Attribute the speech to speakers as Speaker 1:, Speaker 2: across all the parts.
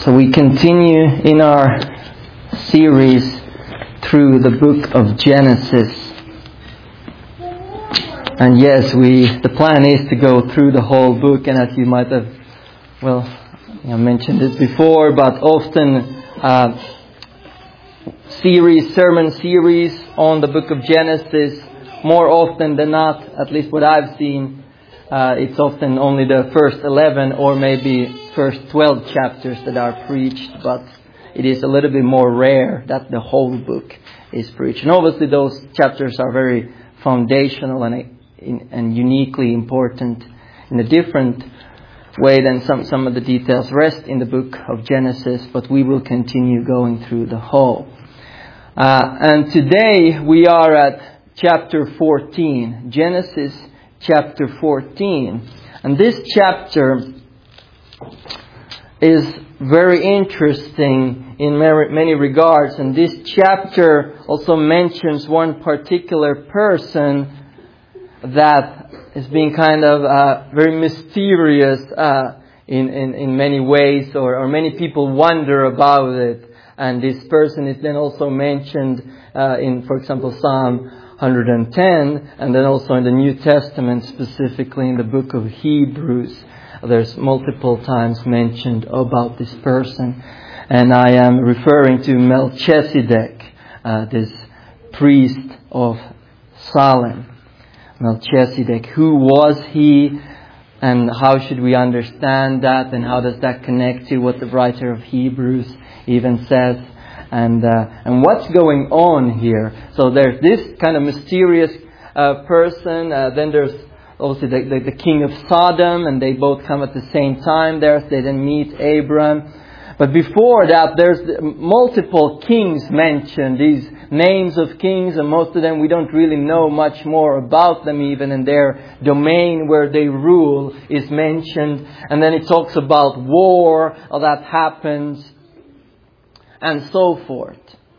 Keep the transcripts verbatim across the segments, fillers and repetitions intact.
Speaker 1: So we continue in our series through the book of Genesis. And yes, we the plan is to go through the whole book, and as you might have, well, I mentioned it before, but often uh, series, sermon series on the book of Genesis, more often than not, at least what I've seen, uh, it's often only the first eleven or maybe first twelve chapters that are preached, but it is a little bit more rare that the whole book is preached. And obviously those chapters are very foundational and, and uniquely important in a different way than some, some of the details rest in the book of Genesis, but we will continue going through the whole. Uh, and today we are at chapter fourteen, Genesis chapter fourteen. And this chapter is very interesting in many regards. And this chapter also mentions one particular person that is being kind of uh, very mysterious uh, in, in, in many ways, or, or many people wonder about it. And this person is then also mentioned uh, in, for example, Psalm one hundred ten, and then also in the New Testament, specifically in the book of Hebrews. There's multiple times mentioned about this person. And I am referring to Melchizedek, uh, this priest of Salem. Melchizedek, who was he, and how should we understand that, and how does that connect to what the writer of Hebrews even says, and uh, and what's going on here? So there's this kind of mysterious uh, person, uh, then there's also the, the, the king of Sodom, and they both come at the same time there, so they then meet Abram. But before that, there's multiple kings mentioned, these names of kings, and most of them we don't really know much more about them even, and their domain where they rule is mentioned. And then it talks about war, how that happens, and so forth.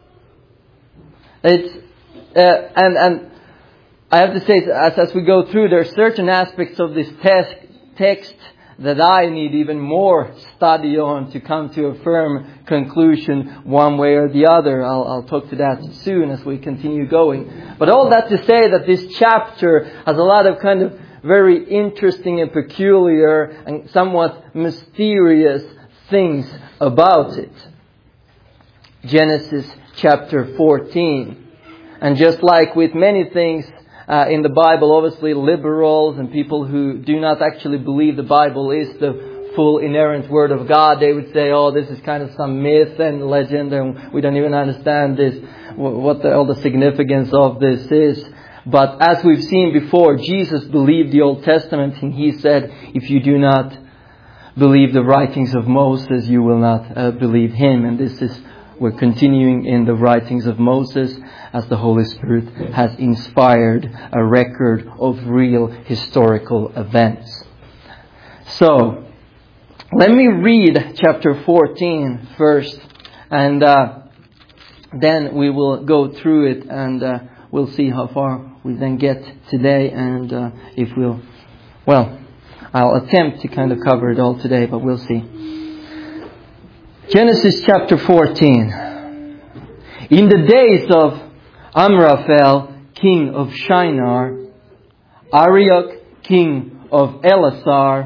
Speaker 1: It's uh, and and I have to say, as as we go through, there are certain aspects of this text text that I need even more study on to come to a firm conclusion one way or the other. I'll, I'll talk to that soon as we continue going. But all that to say that this chapter has a lot of kind of very interesting and peculiar and somewhat mysterious things about it. Genesis chapter fourteen. And just like with many things Uh, in the Bible, obviously liberals and people who do not actually believe the Bible is the full inerrant Word of God, they would say, oh, this is kind of some myth and legend, and we don't even understand this, what the, all the significance of this is. But as we've seen before, Jesus believed the Old Testament, and He said, if you do not believe the writings of Moses, you will not uh, believe Him. And this is, we're continuing in the writings of Moses, as the Holy Spirit has inspired a record of real historical events. So, let me read chapter fourteen first, and uh, then we will go through it, and uh, we'll see how far we then get today, and uh, if we'll, well, I'll attempt to kind of cover it all today, but we'll see. Genesis chapter fourteen. In the days of Amraphel, king of Shinar, Arioch, king of Elasar,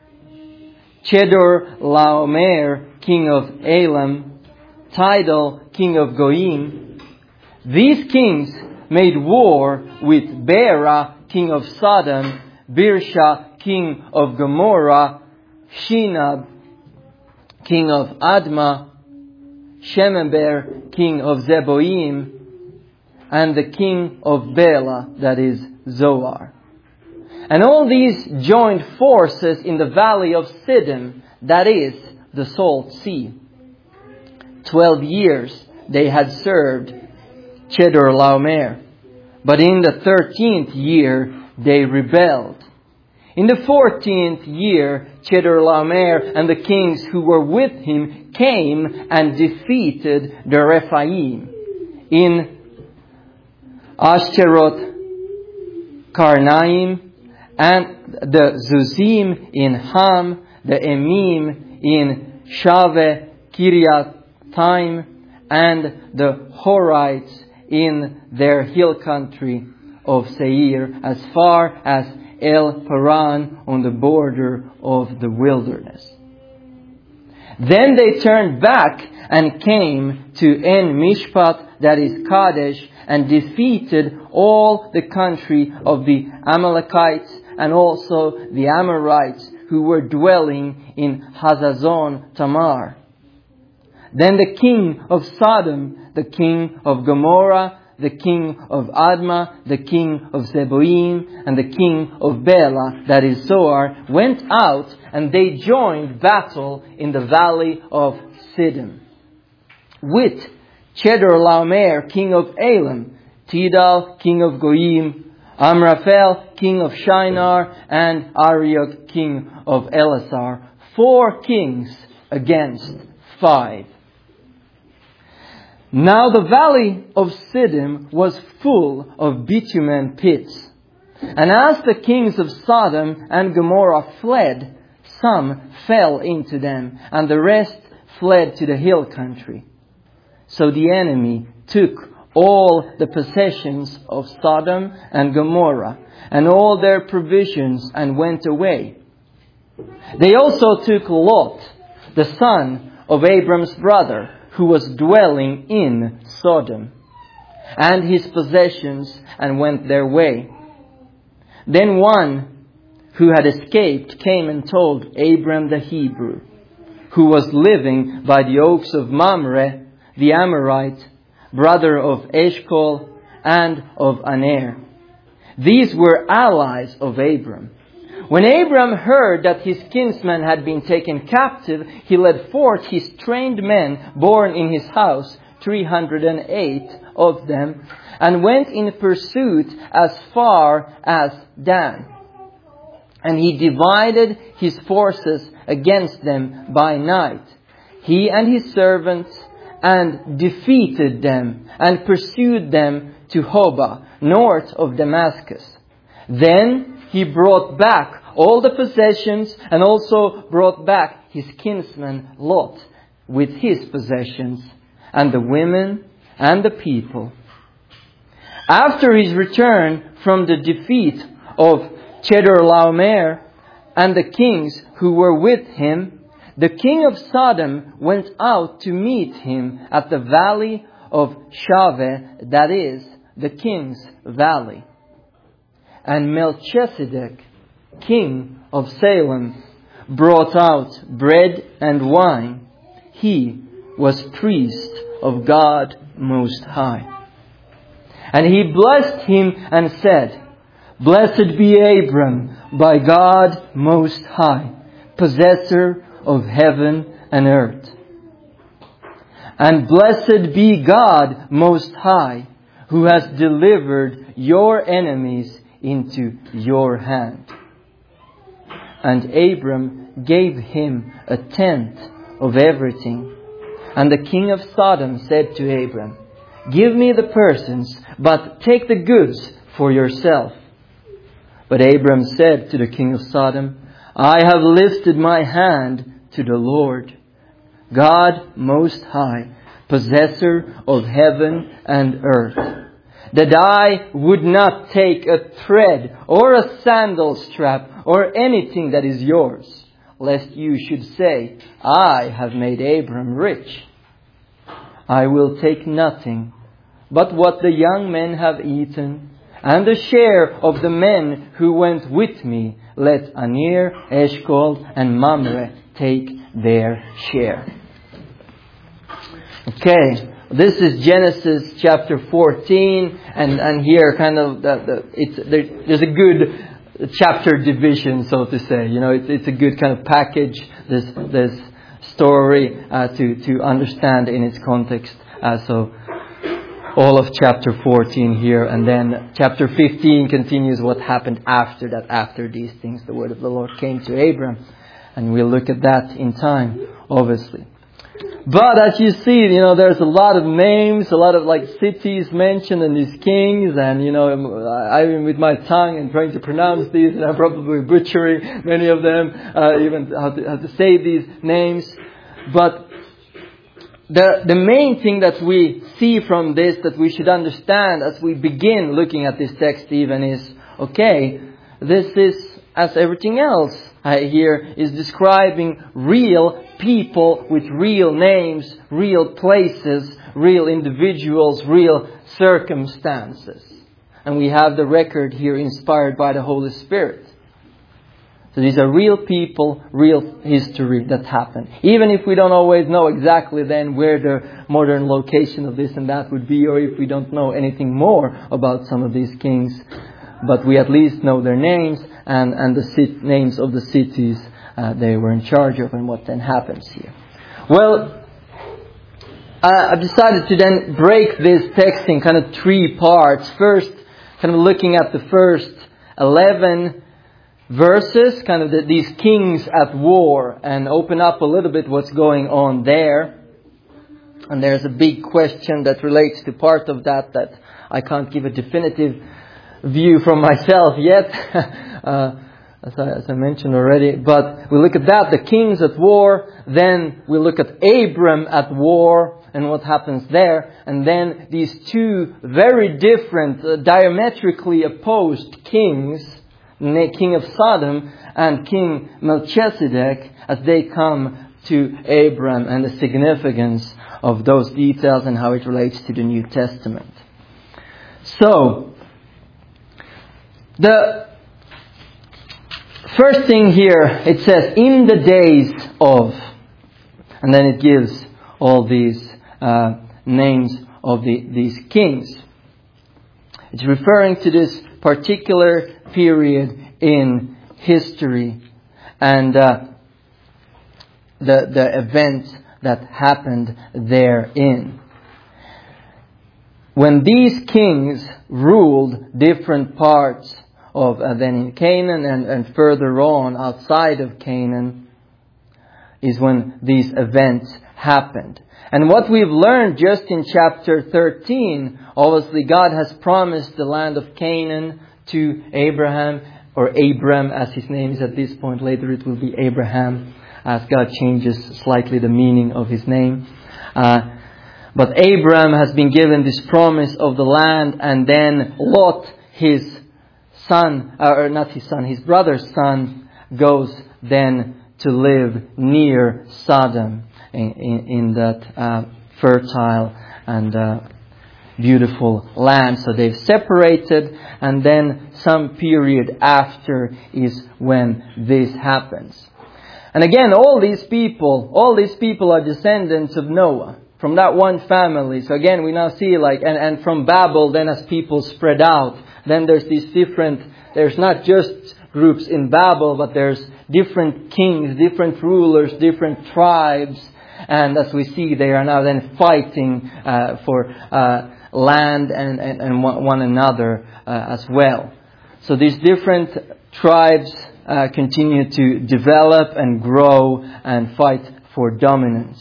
Speaker 1: Chedorlaomer, king of Elam, Tidal, king of Goyim. These kings made war with Bera, king of Sodom, Birsha, king of Gomorrah, Shinab, king of Admah, Shemeber, king of Zeboim, and the king of Bela, that is Zoar. And all these joined forces in the valley of Siddim, that is the Salt Sea. Twelve years they had served Chedorlaomer, but in the thirteenth year they rebelled. In the fourteenth year, Chedorlaomer and the kings who were with him came and defeated the Rephaim in Ashtaroth, Karnaim, and the Zuzim in Ham, the Emim in Shaveh Kiriathaim, and the Horites in their hill country of Seir, as far as El Paran on the border of the wilderness. Then they turned back and came to En Mishpat, that is Kadesh, and defeated all the country of the Amalekites and also the Amorites who were dwelling in Hazazon Tamar. Then the king of Sodom, the king of Gomorrah, the king of Admah, the king of Zeboim, and the king of Bela, that is Zoar, went out and they joined battle in the valley of Siddim with Chedorlaomer, king of Elam, Tidal, king of Goyim, Amraphel, king of Shinar, and Arioch, king of Elasar. Four kings against five. Now the valley of Siddim was full of bitumen pits. And as the kings of Sodom and Gomorrah fled, some fell into them, and the rest fled to the hill country. So the enemy took all the possessions of Sodom and Gomorrah, and all their provisions, and went away. They also took Lot, the son of Abram's brother, who was dwelling in Sodom, and his possessions, and went their way. Then one who had escaped came and told Abram the Hebrew, who was living by the oaks of Mamre, the Amorite, brother of Eshcol and of Aner. These were allies of Abram. When Abram heard that his kinsman had been taken captive, he led forth his trained men born in his house, three hundred and eight of them, and went in pursuit as far as Dan. And he divided his forces against them by night, he and his servants, and defeated them, and pursued them to Hobah, north of Damascus. Then he brought back all the possessions, and also brought back his kinsman Lot with his possessions, and the women and the people. After his return from the defeat of Chedorlaomer and the kings who were with him, the king of Sodom went out to meet him at the valley of Shaveh, that is, the king's valley. And Melchizedek, king of Salem, brought out bread and wine. He was priest of God Most High. And he blessed him and said, Blessed be Abram by God Most High, possessor of heaven and earth. And blessed be God Most High, who has delivered your enemies into your hand. And Abram gave him a tenth of everything. And the king of Sodom said to Abram, Give me the persons, but take the goods for yourself. But Abram said to the king of Sodom, I have lifted my hand to the Lord, God Most High, possessor of heaven and earth, that I would not take a thread or a sandal strap or anything that is yours, lest you should say, I have made Abram rich. I will take nothing but what the young men have eaten, and the share of the men who went with me. Let Aner, Eshcol, and Mamre take their share. Okay. This is Genesis chapter fourteen, and, and here kind of the, the it's there, there's a good chapter division, so to say. You know, it's it's a good kind of package, this this story uh, to to understand in its context. Uh, so all of chapter fourteen here, and then chapter fifteen continues what happened after that. After these things, the word of the Lord came to Abram, and we'll look at that in time, obviously. But as you see, you know, there's a lot of names, a lot of like cities mentioned, and these kings, and you know, I'm with my tongue and trying to pronounce these, and I'm probably butchering many of them, uh, even how to, how to say these names. But the, the main thing that we see from this, that we should understand as we begin looking at this text even, is, okay, this is, as everything else here, is describing real people with real names, real places, real individuals, real circumstances. And we have the record here inspired by the Holy Spirit. So these are real people, real history that happened. Even if we don't always know exactly then where the modern location of this and that would be, or if we don't know anything more about some of these kings, but we at least know their names and, and the cit- names of the cities uh, they were in charge of, and what then happens here. Well, uh, I've decided to then break this text in kind of three parts. First, kind of looking at the first eleven verses, kind of the, these kings at war, and open up a little bit what's going on there. And there's a big question that relates to part of that that I can't give a definitive view from myself yet, uh, as, I, as I mentioned already. But we look at that, the kings at war. Then we look at Abram at war and what happens there. And then these two very different, uh, diametrically opposed kings, King of Sodom and King Melchizedek, as they come to Abram, and the significance of those details and how it relates to the New Testament. So, the first thing here, it says, in the days of, and then it gives all these uh, names of the, these kings. It's referring to this particular period in history and uh, the the events that happened therein. When these kings ruled different parts of uh, then in Canaan and, and further on outside of Canaan, is when these events happened. And what we've learned just in chapter thirteen, obviously God has promised the land of Canaan to Abraham, or Abram as his name is at this point. Later it will be Abraham, as God changes slightly the meaning of his name. Uh, but Abram has been given this promise of the land, and then Lot, his son, or not his son, his brother's son, goes then to live near Sodom in, in, in that uh, fertile and uh, beautiful land. So they've separated, and then some period after is when this happens. And again, all these people, all these people are descendants of Noah, from that one family. So again, we now see like, and, and from Babel, then as people spread out, then there's these different, there's not just groups in Babel, but there's different kings, different rulers, different tribes. And as we see, they are now then fighting uh, for uh, land and, and, and one another uh, as well. So these different tribes uh, continue to develop and grow and fight for dominance.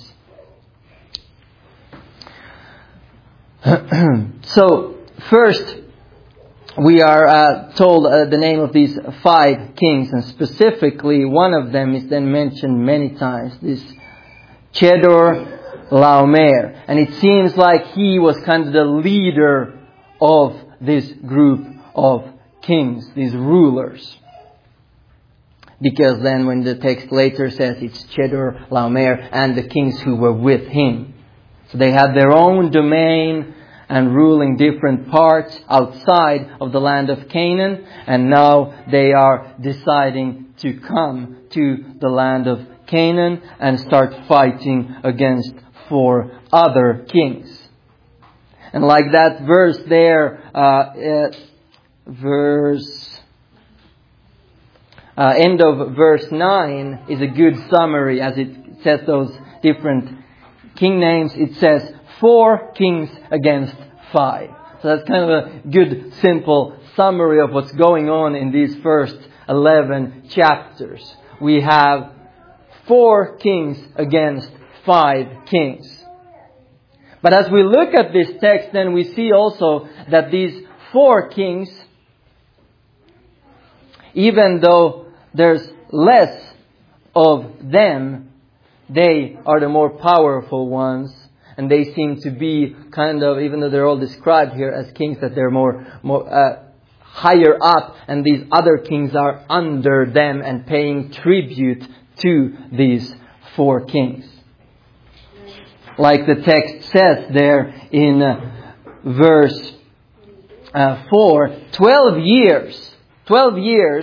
Speaker 1: So first, we are uh, told uh, the name of these five kings, and specifically one of them is then mentioned many times, this Chedor Laomer. And it seems like he was kind of the leader of this group of kings, these rulers. Because then when the text later says it's Chedor Laomer and the kings who were with him. So they had their own domain and ruling different parts outside of the land of Canaan. And now they are deciding to come to the land of Canaan and start fighting against four other kings. And like that verse there, uh, uh, verse, uh, end of verse nine is a good summary as it says those different king names. It says four kings against five. So that's kind of a good, simple summary of what's going on in these first eleven chapters. We have four kings against five kings. But as we look at this text, then we see also that these four kings, even though there's less of them, they are the more powerful ones. and they seem to be kind of, even though they're all described here as kings, that they're more, more uh, higher up, and these other kings are under them and paying tribute to these four kings. Like the text says there in uh, verse uh, four, twelve years, twelve years,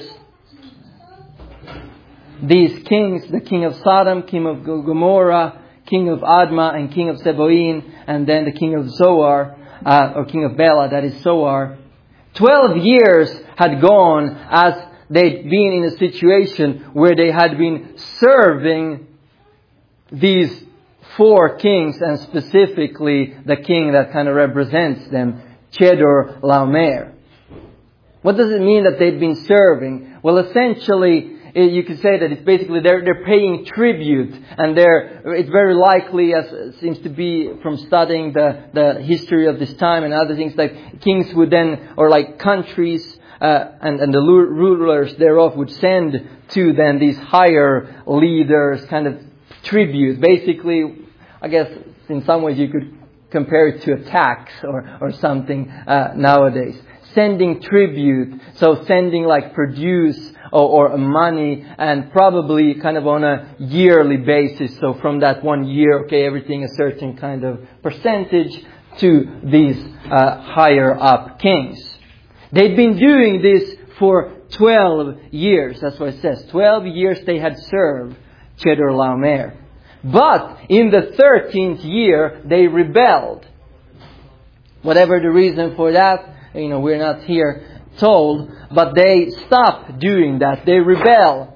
Speaker 1: these kings, the king of Sodom, king of Gomorrah, king of Admah, and king of Seboim, and then the king of Zoar, uh, or king of Bela, that is Zoar. Twelve years had gone as they'd been in a situation where they had been serving these four kings, and specifically the king that kind of represents them, Chedorlaomer. What does it mean that they'd been serving? Well, essentially, you could say that it's basically they're they're paying tribute, and they're it's very likely, as it seems to be from studying the the history of this time and other things, like kings would then, or like countries uh, and and the rulers thereof would send to them these higher leaders kind of tribute. Basically, I guess in some ways you could compare it to a tax or or something uh, nowadays. Sending tribute, so sending like produce or, or money, and probably kind of on a yearly basis. So from that one year, okay, everything a certain kind of percentage to these uh, higher up kings. They'd been doing this for twelve years. That's what it says. twelve years they had served Chedorlaomer. But in the thirteenth year, they rebelled. Whatever the reason for that, you know, we're not here told, but they stop doing that. They rebel.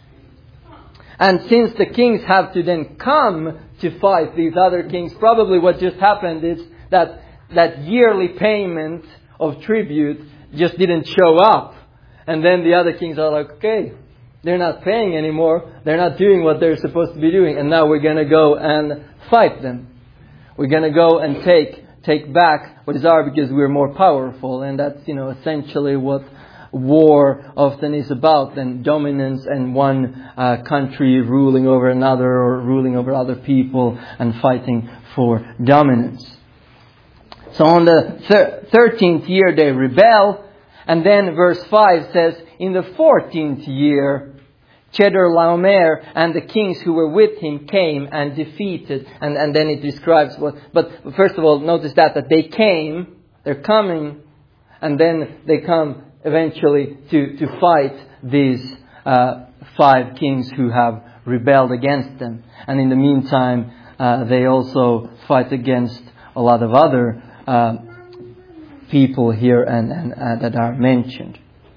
Speaker 1: And since the kings have to then come to fight these other kings, probably what just happened is that that yearly payment of tribute just didn't show up. And then the other kings are like, okay, they're not paying anymore. They're not doing what they're supposed to be doing. And now we're going to go and fight them. We're going to go and take take back what is ours because we're more powerful. And that's, you know, essentially what war often is about, than dominance and one uh, country ruling over another, or ruling over other people and fighting for dominance. So on the thir- thirteenth year they rebel, and then verse five says, in the fourteenth year Chedorlaomer and the kings who were with him came and defeated. And, and then it describes what, but first of all, notice that, that they came, they're coming, and then they come eventually to, to fight these uh, five kings who have rebelled against them. And in the meantime, uh, they also fight against a lot of other uh, people here and, and uh, that are mentioned.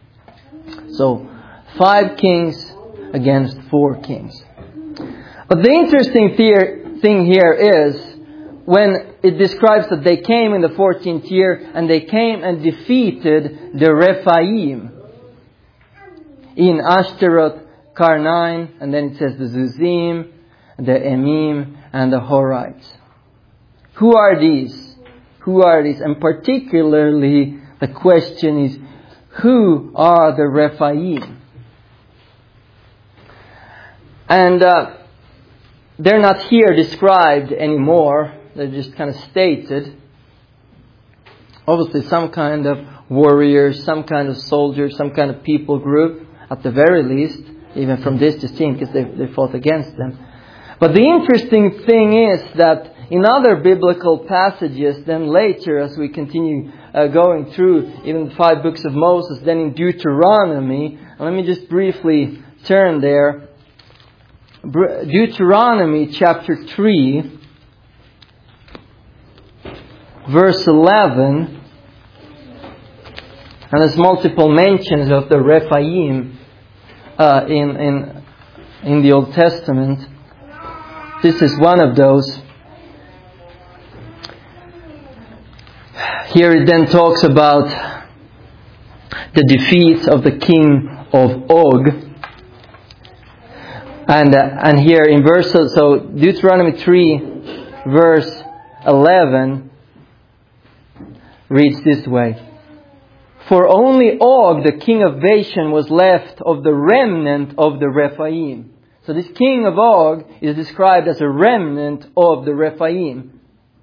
Speaker 1: So, five kings against four kings. But the interesting theor- thing here is when it describes that they came in the fourteenth year and they came and defeated the Rephaim in Ashtaroth, Karnaim, and then it says the Zuzim, the Emim, and the Horites. Who are these? Who are these? And particularly the question is, who are the Rephaim? And uh, they're not here described anymore. They're just kind of stated. Obviously some kind of warriors, some kind of soldiers, some kind of people group, at the very least, even from this to see, because they, they fought against them. But the interesting thing is that in other biblical passages, then later as we continue uh, going through even the five books of Moses, then in Deuteronomy, let me just briefly turn there. Deuteronomy chapter three, verse eleven, and there's multiple mentions of the Rephaim uh, in, in, in the Old Testament. This is one of those. Here it then talks about the defeat of the king of Og. And uh, and here in verse, so Deuteronomy three, verse eleven, reads this way. For only Og, the king of Bashan, was left of the remnant of the Rephaim. So this king of Og is described as a remnant of the Rephaim.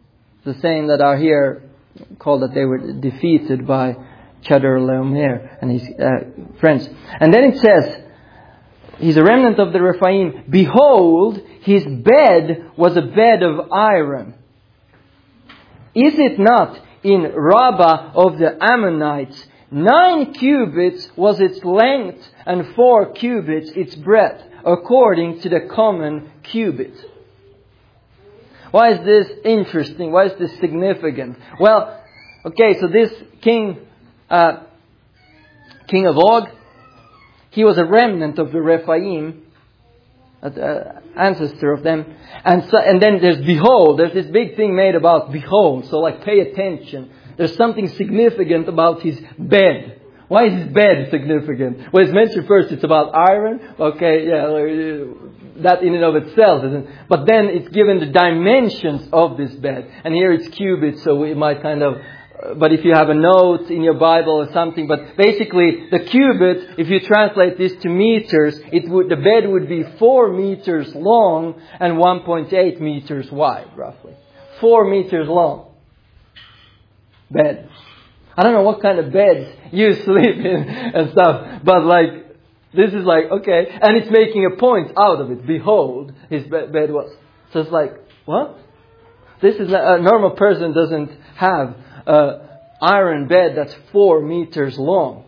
Speaker 1: the same that are here called that they were defeated by Chedorlaomer and his uh, friends. And then it says, he's a remnant of the Rephaim. Behold, his bed was a bed of iron. Is it not in Rabbah of the Ammonites? Nine cubits was its length and four cubits its breadth, according to the common cubit. Why is this interesting? Why is this significant? Well, okay, so this king, uh, king of Og, he was a remnant of the Rephaim, an uh, ancestor of them. And so, and then there's behold, there's this big thing made about behold. So like pay attention. There's something significant about his bed. Why is his bed significant? Well, it's mentioned first, it's about iron. Okay, yeah, that in and of itself isn't. But then it's given the dimensions of this bed. And here it's cubits, so we might kind of, uh, but if you have a note in your Bible or something, but basically the cubit, if you translate this to meters, it would, the bed would be four meters long and one point eight meters wide, roughly. Four meters long. Bed. I don't know what kind of beds you sleep in and stuff, but like, this is like, okay, and it's making a point out of it. Behold, his bed was. So it's like, what? This is not, a normal person doesn't have an iron bed that's four meters long.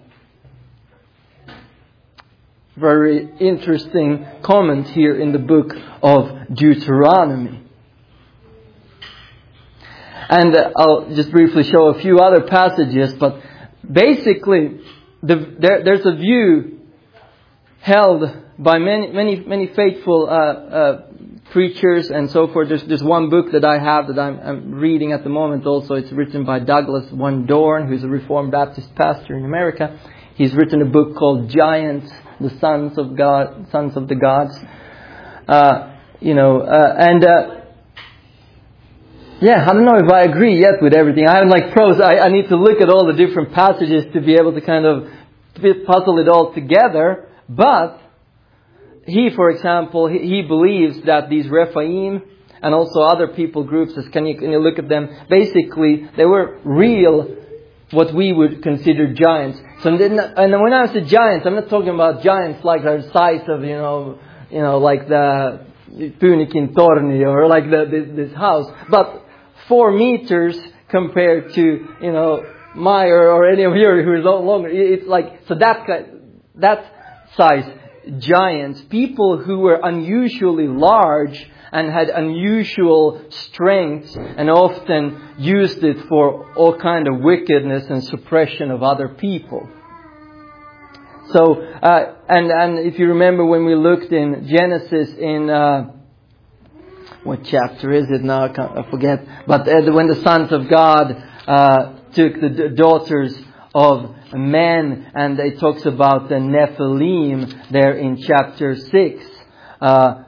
Speaker 1: Very interesting comment here in the book of Deuteronomy. And uh, I'll just briefly show a few other passages, but basically the, there, there's a view held by many many many faithful uh, uh, preachers and so forth. There's, there's one book that I have that I'm, I'm reading at the moment also. It's written by Douglas Van Dorn, who's a Reformed Baptist pastor in America. He's written a book called Giants, the Sons of God, Sons of the Gods. Uh, you know, uh, and... Uh, Yeah, I don't know if I agree yet with everything. I have like pros. I, I need to look at all the different passages to be able to kind of puzzle it all together. But he, for example, he, he believes that these Rephaim and also other people groups, as can you, can you look at them, basically they were real, what we would consider giants. So then, and when I say giants, I'm not talking about giants like the size of, you know, you know, like the Punikin Torni or like the, this, this house, but four meters compared to, you know, my or, or any of you who is no longer. It's like, so that that size giants, people who were unusually large and had unusual strength and often used it for all kind of wickedness and suppression of other people. So, uh, and, and if you remember when we looked in Genesis in, uh, what chapter is it now? I, can't, I forget. But uh, when the sons of God uh, took the d- daughters of men, and it talks about the Nephilim there in chapter six. Uh,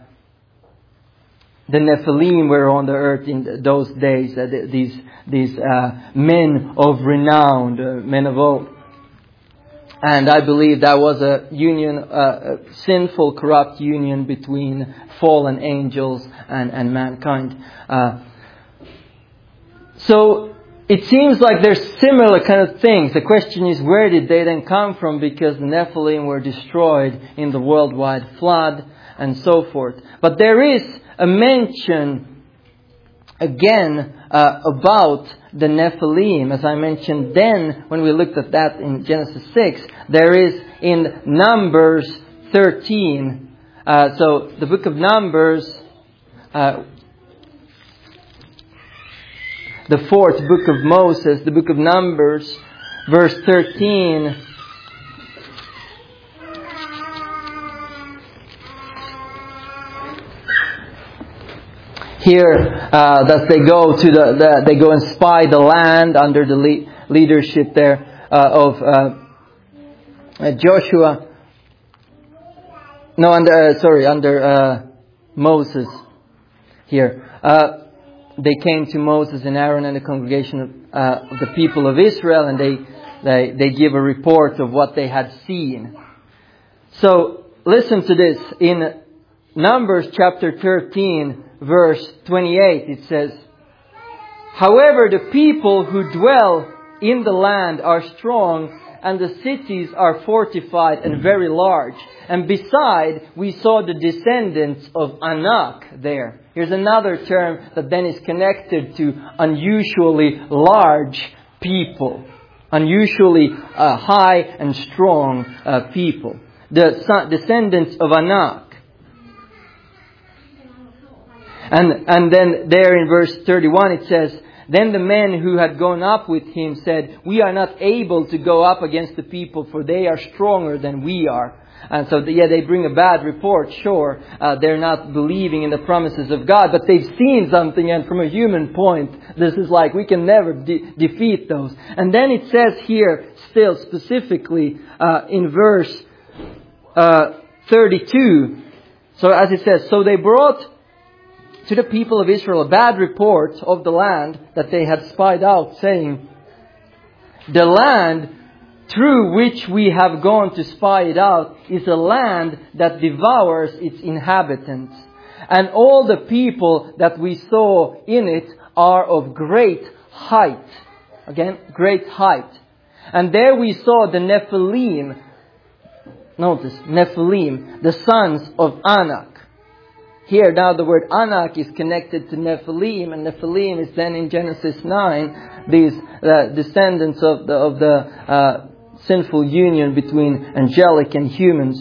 Speaker 1: the Nephilim were on the earth in those days. Uh, these these uh, men of renown, uh, men of old. And I believe that was a union, uh, a sinful, corrupt union between fallen angels and, and mankind. Uh, so it seems like there's similar kind of things. The question is, where did they then come from? Because the Nephilim were destroyed in the worldwide flood and so forth. But there is a mention again uh, about the Nephilim, as I mentioned then when we looked at that in Genesis six. There is in Numbers thirteen. Uh, so the book of Numbers, uh, the fourth book of Moses, the book of Numbers, verse thirteen. Here, uh, that they go to the, the, they go and spy the land under the le- leadership there uh, of uh, Joshua. No, under uh, sorry, under uh, Moses. Here, uh, they came to Moses and Aaron and the congregation of, uh, of the people of Israel, and they they they give a report of what they had seen. So listen to this in Numbers chapter thirteen. Verse twenty-eight, it says, However, the people who dwell in the land are strong, and the cities are fortified and very large. And beside, we saw the descendants of Anak there. Here's another term that then is connected to unusually large people. Unusually uh, high and strong uh, people. The son, descendants of Anak. And, and then there in verse thirty-one it says, then the men who had gone up with him said, we are not able to go up against the people, for they are stronger than we are. And so, yeah, they bring a bad report, sure. Uh, they're not believing in the promises of God, but they've seen something, and from a human point, this is like, we can never de- defeat those. And then it says here, still specifically, uh, in verse uh, thirty-two, so as it says, so they brought to the people of Israel a bad report of the land that they had spied out, saying, the land through which we have gone to spy it out is a land that devours its inhabitants. And all the people that we saw in it are of great height. Again, great height. And there we saw the Nephilim. Notice, Nephilim, the sons of Anak. Here now the word Anak is connected to Nephilim, and Nephilim is then in Genesis nine, these uh, descendants of the, of the uh, sinful union between angelic and humans.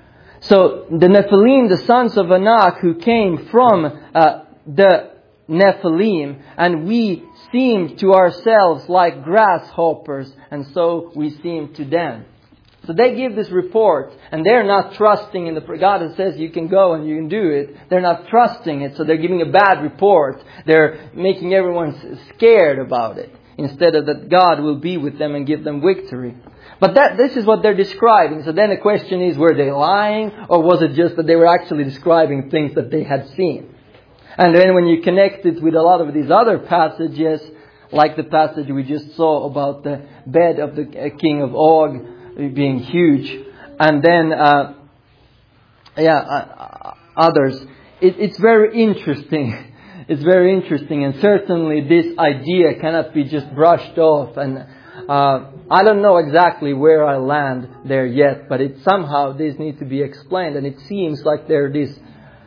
Speaker 1: So the Nephilim, the sons of Anak, who came from uh, the Nephilim, and we seemed to ourselves like grasshoppers, and so we seemed to them. So they give this report, and they're not trusting in the God that says you can go and you can do it. They're not trusting it, so they're giving a bad report. They're making everyone scared about it, instead of that God will be with them and give them victory. But that this is what they're describing. So then the question is, were they lying, or was it just that they were actually describing things that they had seen? And then when you connect it with a lot of these other passages, like the passage we just saw about the bed of the king of Og being huge, and then uh, yeah, uh, others. It, it's very interesting. It's very interesting, and certainly this idea cannot be just brushed off. And uh, I don't know exactly where I land there yet, but it somehow this needs to be explained, and it seems like they're this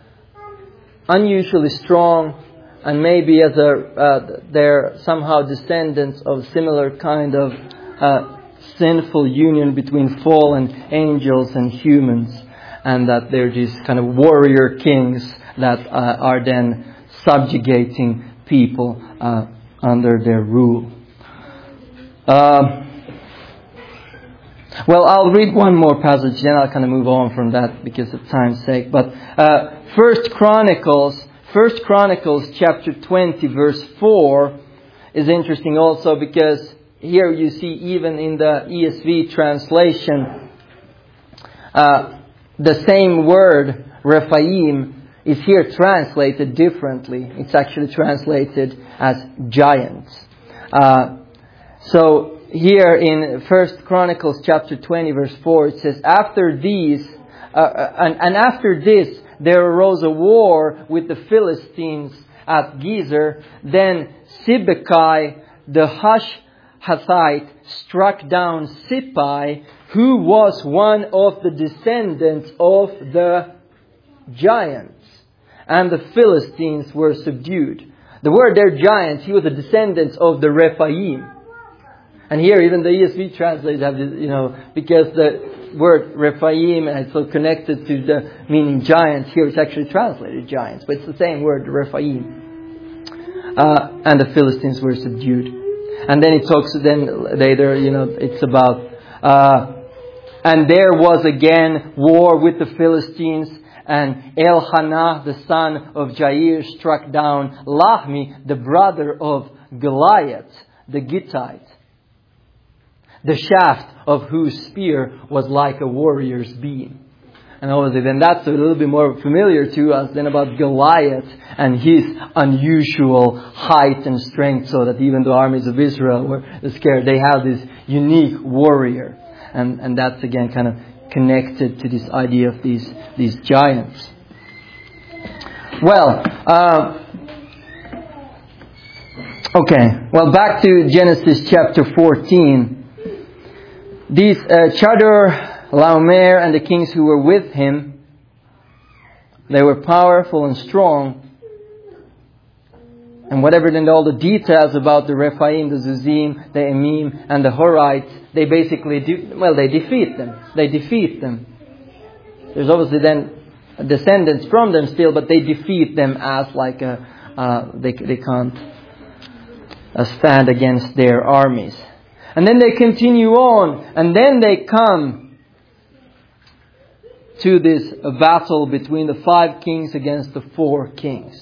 Speaker 1: unusually strong, and maybe as a uh, they're somehow descendants of similar kind of Uh, sinful union between fallen angels and humans, and that they're these kind of warrior kings that uh, are then subjugating people uh, under their rule. Uh, well, I'll read one more passage, then I'll kind of move on from that because of time's sake. But uh, First Chronicles, First Chronicles chapter twenty, verse four is interesting also, because here you see, even in the E S V translation, uh, the same word, Rephaim, is here translated differently. It's actually translated as giants. Uh, so here in First Chronicles chapter twenty, verse four, it says, after these, uh, and, and after this, there arose a war with the Philistines at Gezer. Then Sibbecai, the Hush Hathite, struck down Sippai, who was one of the descendants of the giants, and the Philistines were subdued. The word there, giants, he was a descendant of the Rephaim. And here even the E S V translators have this, you know, because the word Rephaim is so connected to the meaning giants, here it's actually translated giants, but it's the same word, Rephaim. Uh, and the Philistines were subdued. And then it talks, then later, you know, it's about, uh, and there was again war with the Philistines, and Elkanah, the son of Jair, struck down Lahmi, the brother of Goliath, the Gittite, the shaft of whose spear was like a warrior's beam. And obviously then that's a little bit more familiar to us than about Goliath and his unusual height and strength, so that even the armies of Israel were scared. They have this unique warrior. And, and that's again kind of connected to this idea of these, these giants. Well, uh, Okay, well, back to Genesis chapter fourteen. These uh, Chedor, Laomer, and the kings who were with him, they were powerful and strong. And whatever then all the details about the Rephaim, the Zuzim, the Emim, and the Horites, they basically do, well, they defeat them. They defeat them. There's obviously then descendants from them still, but they defeat them as like a, uh, they they can't uh, stand against their armies. And then they continue on, and then they come to this battle between the five kings against the four kings.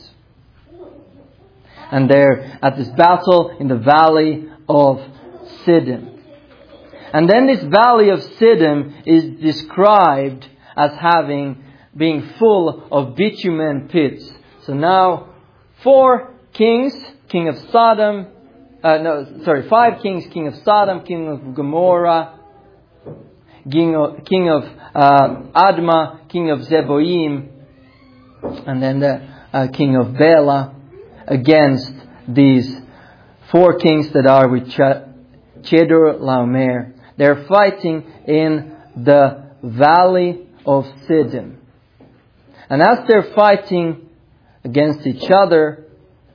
Speaker 1: And they're at this battle in the valley of Siddim. And then this valley of Siddim is described as having, being full of bitumen pits. So now, four kings, king of Sodom, uh, no, sorry, five kings, king of Sodom, king of Gomorrah, king of, king of uh, Admah, king of Zeboim, and then the uh, king of Bela, against these four kings that are with Chedor Laomer. They're fighting in the valley of Siddim. And as they're fighting against each other,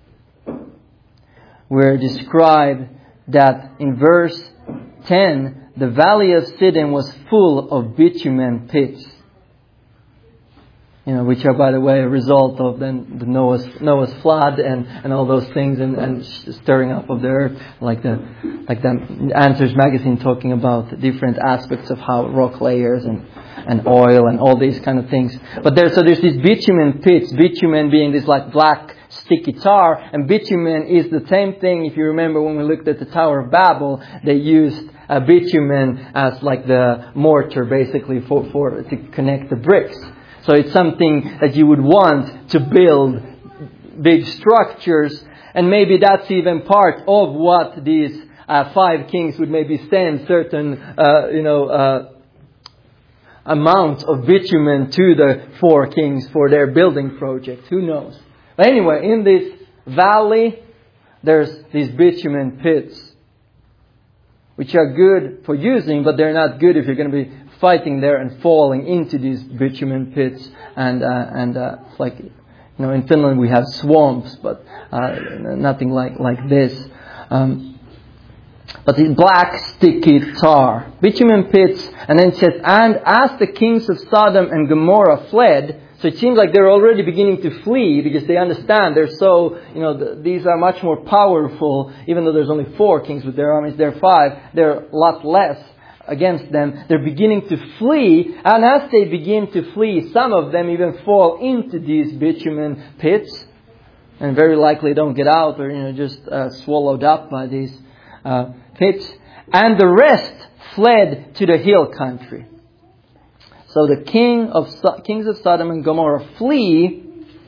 Speaker 1: we're described that in verse ten, the valley of Siddim was full of bitumen pits. You know, which are, by the way, a result of then the Noah's Noah's flood and, and all those things and, and stirring up of the earth, like the like the Answers magazine talking about different aspects of how rock layers and, and oil and all these kind of things. But there, so there's these bitumen pits, bitumen being this like black sticky tar, and bitumen is the same thing. If you remember when we looked at the Tower of Babel, they used uh, bitumen as like the mortar, basically for, for to connect the bricks. So it's something that you would want to build big structures. And maybe that's even part of what these uh, five kings would maybe send certain, uh, you know, uh, amount of bitumen to the four kings for their building project. Who knows? But anyway, in this valley, there's these bitumen pits, which are good for using, but they're not good if you're going to be fighting there and falling into these bitumen pits. And uh, and uh, it's like, you know, in Finland we have swamps, but uh, nothing like like this. Um, but the black sticky tar, bitumen pits, and then it says, and as the kings of Sodom and Gomorrah fled. So it seems like they're already beginning to flee because they understand they're so, you know, the, these are much more powerful. Even though there's only four kings with their armies, there are five. They're a lot less against them. They're beginning to flee. And as they begin to flee, some of them even fall into these bitumen pits. And very likely don't get out, or, you know, just uh, swallowed up by these uh, pits. And the rest fled to the hill country. So the king of kings of Sodom and Gomorrah flee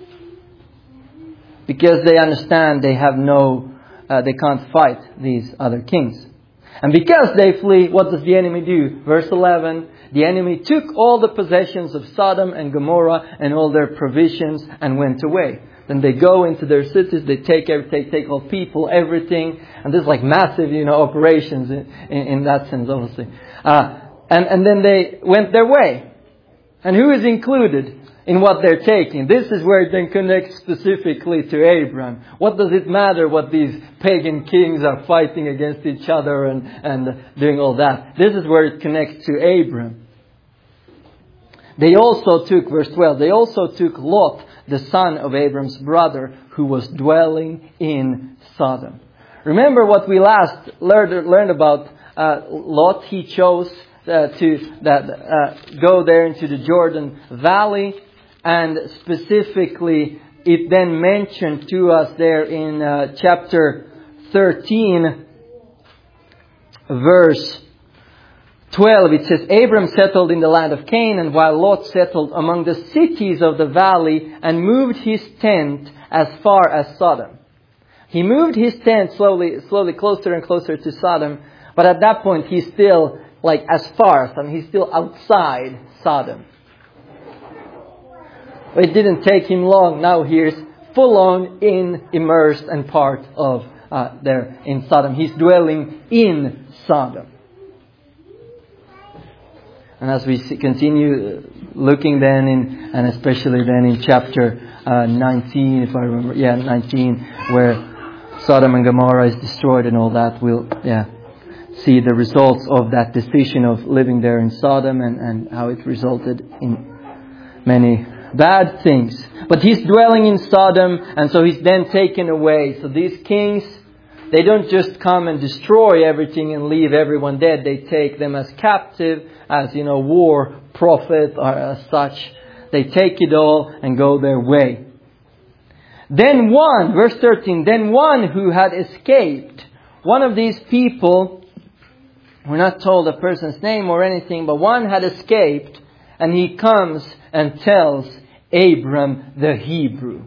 Speaker 1: because they understand they have no, uh, they can't fight these other kings. And because they flee, what does the enemy do? Verse eleven, the enemy took all the possessions of Sodom and Gomorrah and all their provisions and went away. Then they go into their cities, they take everything, take all people, everything. And this is like massive, you know, operations in, in, in that sense, obviously. Uh, and, and then they went their way. And who is included in what they're taking? This is where it then connects specifically to Abram. What does it matter what these pagan kings are fighting against each other and, and doing all that? This is where it connects to Abram. They also took, verse twelve, they also took Lot, the son of Abram's brother, who was dwelling in Sodom. Remember what we last learned, learned about uh, Lot? He chose Uh, to that uh, go there into the Jordan Valley, and specifically it then mentioned to us there in uh, chapter thirteen, verse twelve. It says, Abram settled in the land of Canaan, while Lot settled among the cities of the valley and moved his tent as far as Sodom. He moved his tent slowly, slowly closer and closer to Sodom, but at that point he's still like as far as, I mean, he's still outside Sodom. It didn't take him long. Now he's full on in, immersed and part of uh, there in Sodom. He's dwelling in Sodom. And as we see, continue looking then in, and especially then in chapter uh, nineteen, if I remember, yeah, nineteen, where Sodom and Gomorrah is destroyed and all that, we'll, yeah, see the results of that decision of living there in Sodom and, and how it resulted in many bad things. But he's dwelling in Sodom, and so he's then taken away. So these kings, they don't just come and destroy everything and leave everyone dead. They take them as captive, as, you know, war prophet or as such. They take it all and go their way. Then one, verse thirteen, then one who had escaped, one of these people, we're not told a person's name or anything, but one had escaped, and he comes and tells Abram the Hebrew.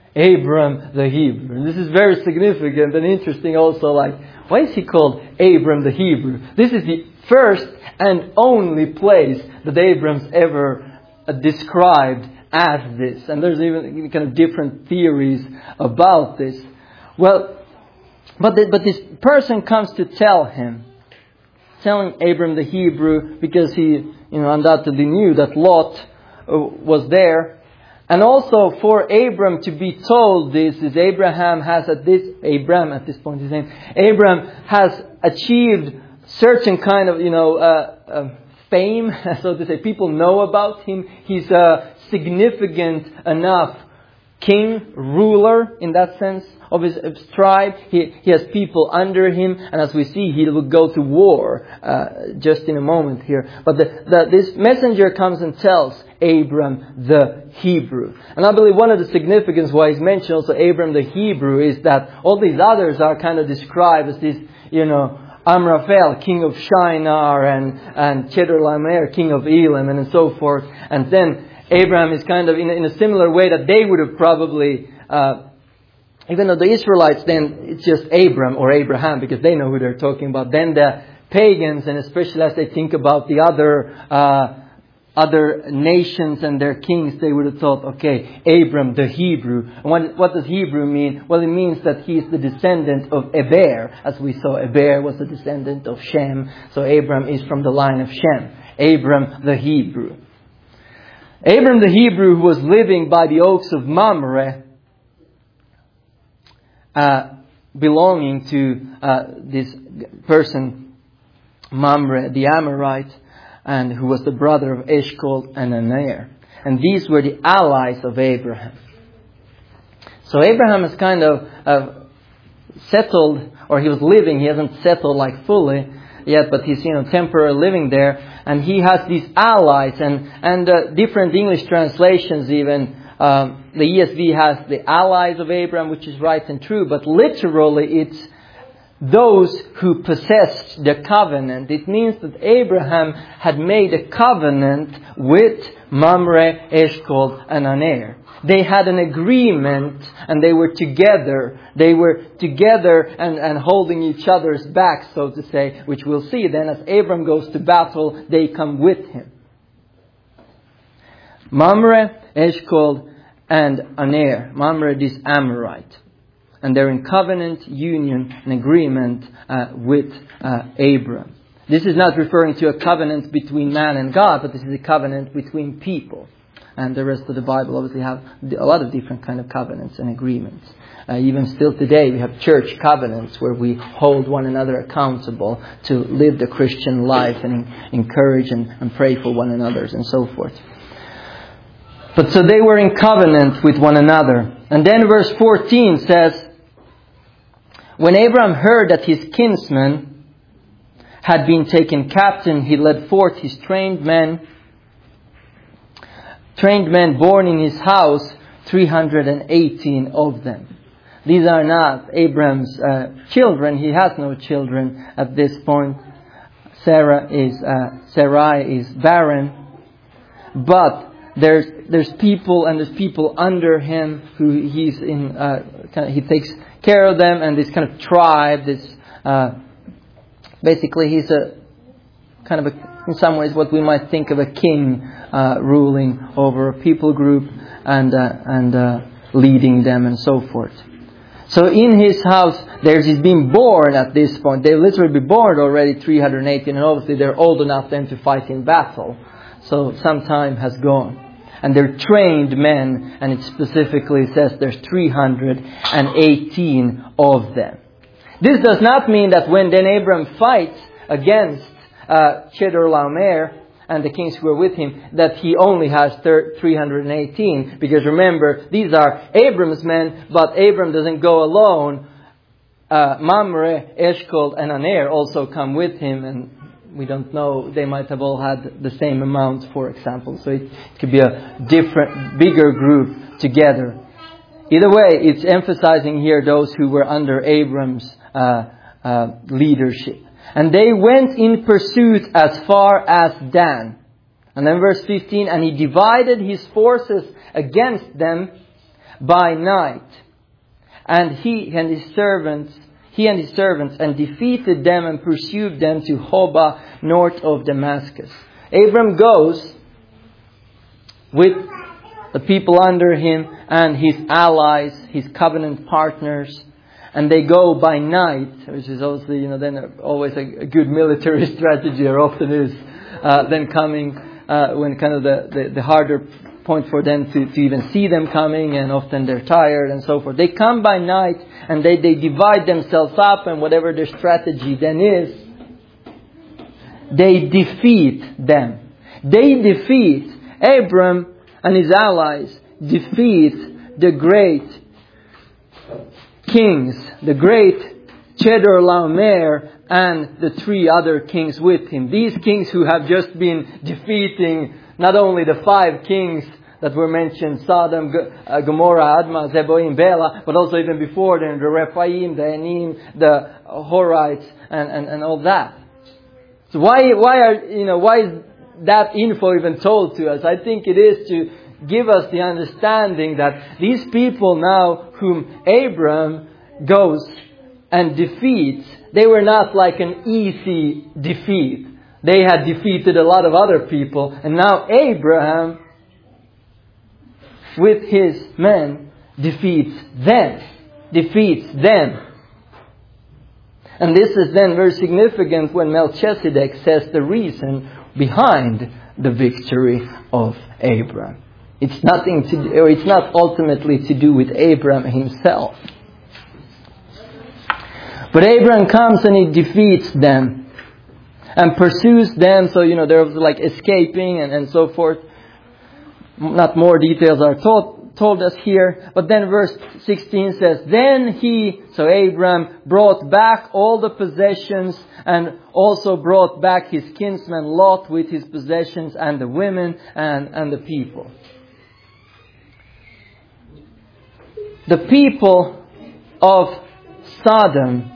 Speaker 1: Abram the Hebrew. And this is very significant and interesting also. Like, why is he called Abram the Hebrew? This is the first and only place that Abram's ever uh, described as this. And there's even kind of different theories about this. Well, but the, but this person comes to tell him, telling Abram the Hebrew, because he, you know, undoubtedly knew that Lot uh, was there. And also for Abram to be told this is Abraham has at this, Abram at this point his name, Abram has achieved certain kind of, you know, uh, uh, fame, so to say. People know about him. He's a significant enough king, ruler in that sense of his, of his tribe. He, he has people under him, and as we see, he will go to war uh, just in a moment here. But the, the, this messenger comes and tells Abram the Hebrew. And I believe one of the significance why he's mentioned also Abram the Hebrew is that all these others are kind of described as this, you know, Amraphel, king of Shinar, and, and Chedorlaomer, king of Elam, and so forth. And then Abraham is kind of in a, in a similar way that they would have probably, uh, even though the Israelites then, it's just Abram or Abraham because they know who they're talking about. Then the pagans, and especially as they think about the other uh, other nations and their kings, they would have thought, okay, Abram the Hebrew. And what, what does Hebrew mean? Well, it means that he is the descendant of Eber. As we saw, Eber was the descendant of Shem. So Abram is from the line of Shem. Abram the Hebrew. Abram the Hebrew, who was living by the oaks of Mamre, uh, belonging to uh, this person, Mamre, the Amorite, and who was the brother of Eshcol and Aner. And these were the allies of Abraham. So Abraham is kind of uh, settled, or he was living, he hasn't settled like fully yet, but he's, you know, temporarily living there. And he has these allies, and, and uh, different English translations even. Um, the E S V has the allies of Abraham, which is right and true, but literally it's those who possessed the covenant. It means that Abraham had made a covenant with Mamre, Eshcol, and Aner. They had an agreement and they were together. They were together and, and holding each other's back, so to say, which we'll see then as Abram goes to battle, they come with him. Mamre, Eshcol, and Aner. Mamre, this Amorite. And they're in covenant, union, and agreement uh, with uh, Abram. This is not referring to a covenant between man and God, but this is a covenant between people. And the rest of the Bible obviously have a lot of different kind of covenants and agreements. Uh, even still today, we have church covenants where we hold one another accountable to live the Christian life and in, encourage and, and pray for one another and so forth. But so they were in covenant with one another. And then verse fourteen says, when Abraham heard that his kinsman had been taken captain, he led forth his trained men, trained men born in his house, three hundred eighteen of them. These are not Abraham's uh, children. He has no children at this point. Sarah is, uh, Sarai is barren. But there's, there's people and there's people under him who he's in, uh, kind of, he takes care of them, and this kind of tribe, this, uh, basically he's a kind of a, in some ways what we might think of a king, uh, ruling over a people group and, uh, and, uh, leading them and so forth. So in his house There's he's being born at this point. They literally be born already three hundred eighteen, and obviously they're old enough then to fight in battle. So some time has gone. And they're trained men, and it specifically says there's three hundred eighteen of them. This does not mean that when then Abram fights against uh, Chedorlaomer and the kings who are with him, that he only has three hundred eighteen. Because remember, these are Abram's men, but Abram doesn't go alone. Uh, Mamre, Eshcol, and Aner also come with him, and we don't know, they might have all had the same amount, for example. So it, it could be a different, bigger group together. Either way, it's emphasizing here those who were under Abram's uh, uh, leadership. And they went in pursuit as far as Dan. And then verse fifteen, and he divided his forces against them by night. And he and his servants, he and his servants, and defeated them and pursued them to Hobah, north of Damascus. Abram goes with the people under him and his allies, his covenant partners, and they go by night, which is obviously, you know, then always a, a good military strategy, or often is, uh, then coming uh, when kind of the, the, the harder point for them to, to even see them coming, and often they're tired and so forth. They come by night and they, they divide themselves up, and whatever their strategy then is, they defeat them. They defeat Abram and his allies, defeat the great kings, the great Chedorlaomer and the three other kings with him. These kings who have just been defeating not only the five kings that were mentioned, Sodom, Gomorrah, Admah, Zeboim, Bela, but also even before them, the Rephaim, the Enim, the Horites, and, and, and all that. So why, why are, you know, why is that info even told to us? I think it is to give us the understanding that these people now whom Abram goes and defeats, they were not like an easy defeat. They had defeated a lot of other people, and now Abraham, with his men, defeats them. Defeats them. And this is then very significant when Melchizedek says the reason behind the victory of Abraham. It's nothing to do, or it's not ultimately to do with Abraham himself. But Abraham comes and he defeats them and pursues them. So, you know, they're like escaping and, and so forth. Not more details are told, told us here. But then verse sixteen says, then he, so Abraham, brought back all the possessions, and also brought back his kinsman Lot with his possessions, and the women and, and the people. The people of Sodom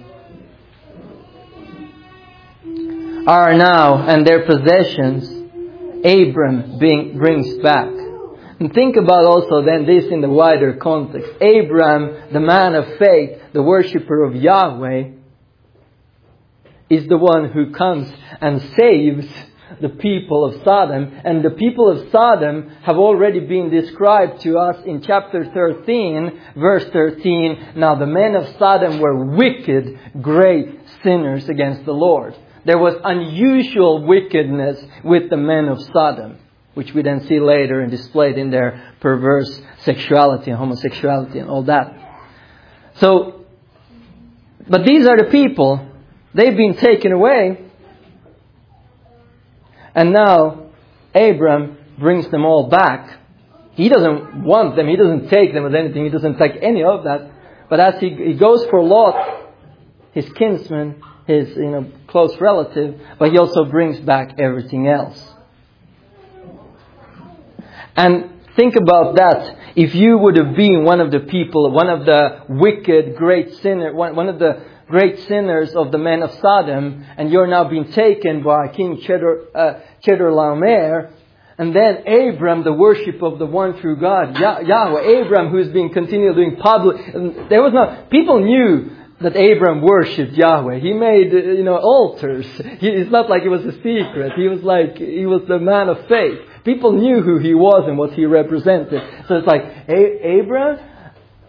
Speaker 1: are now, and their possessions, Abram being, brings back. And think about also then this in the wider context. Abram, the man of faith, the worshipper of Yahweh, is the one who comes and saves the people of Sodom. And the people of Sodom have already been described to us in chapter thirteen, verse thirteen. Now the men of Sodom were wicked, great sinners against the Lord. There was unusual wickedness with the men of Sodom, which we then see later and displayed in their perverse sexuality and homosexuality and all that. So, but these are the people. They've been taken away. And now Abram brings them all back. He doesn't want them. He doesn't take them with anything. He doesn't take any of that. But as he, he goes for Lot, his kinsman, his you know close relative, but he also brings back everything else. And think about that. If you would have been one of the people, one of the wicked, great sinner, one, one of the great sinners of the men of Sodom, and you're now being taken by King Chedor, uh, Chedorlaomer, and then Abram, the worship of the one true God, Yah- Yahweh, Abram, who's been continually doing public. There was no people knew that Abram worshipped Yahweh. He made, you know, altars. He, it's not like it was a secret. He was like, he was the man of faith. People knew who he was and what he represented. So it's like, A- Abram,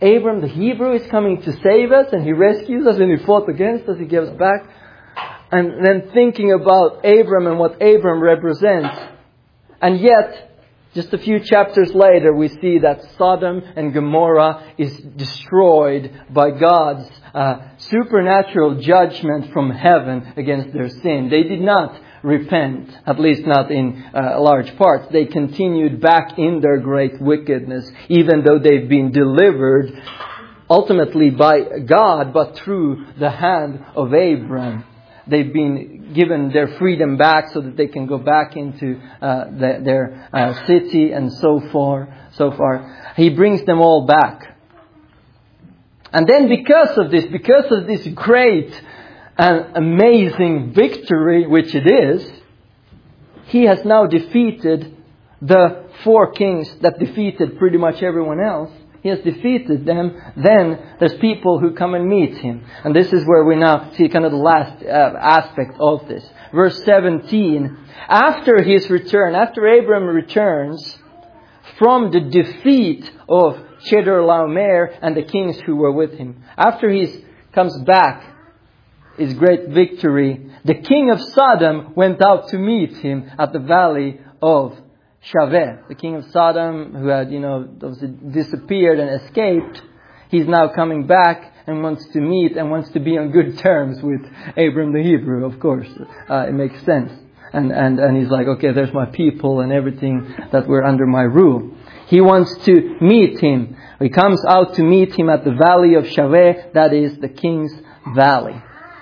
Speaker 1: Abram the Hebrew is coming to save us, and he rescues us, and he fought against us, he gave us back. And then thinking about Abram and what Abram represents. And yet, just a few chapters later, we see that Sodom and Gomorrah is destroyed by God's uh, supernatural judgment from heaven against their sin. They did not repent, at least not in uh, large parts. They continued back in their great wickedness, even though they've been delivered ultimately by God, but through the hand of Abram. They've been given their freedom back so that they can go back into uh, the, their uh, city and so far, so far. He brings them all back. And then because of this, because of this great and amazing victory, which it is, he has now defeated the four kings that defeated pretty much everyone else. He has defeated them. Then there's people who come and meet him. And this is where we now see kind of the last uh, aspect of this. Verse seventeen. After his return, after Abram returns from the defeat of Chedorlaomer and the kings who were with him, after he comes back, his great victory, the king of Sodom went out to meet him at the valley of Shaveh, the king of Sodom, who had, you know, disappeared and escaped. He's now coming back and wants to meet and wants to be on good terms with Abram the Hebrew, of course. Uh, it makes sense. And, and, and he's like, okay, there's my people and everything that were under my rule. He wants to meet him. He comes out to meet him at the valley of Shaveh, that is the king's valley.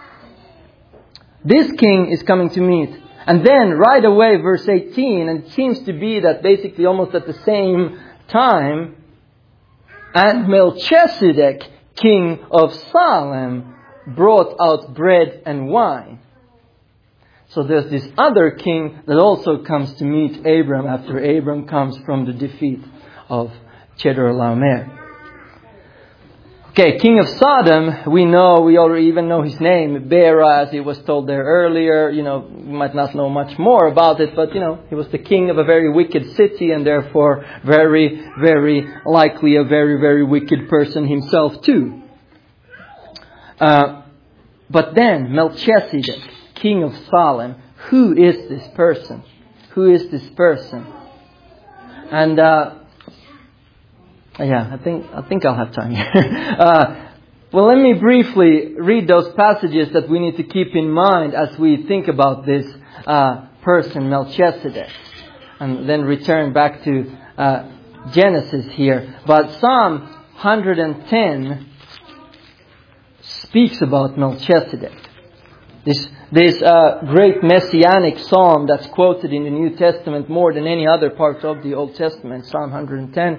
Speaker 1: This king is coming to meet. And then right away, verse eighteen, and it seems to be that basically almost at the same time, and Melchizedek, king of Salem, brought out bread and wine. So there's this other king that also comes to meet Abram after Abram comes from the defeat of Chedorlaomer. Okay, king of Sodom, we know, we already even know his name, Bera, as he was told there earlier. You know, we might not know much more about it, but, you know, he was the king of a very wicked city and therefore very, very likely a very, very wicked person himself too. Uh, but then, Melchizedek, king of Salem, who is this person? Who is this person? And, uh, Yeah, I think I think I'll have time here. uh, well, let me briefly read those passages that we need to keep in mind as we think about this uh, person, Melchizedek, and then return back to uh, Genesis here. But Psalm one hundred ten speaks about Melchizedek. This this uh, great messianic psalm that's quoted in the New Testament more than any other part of the Old Testament, Psalm one hundred ten.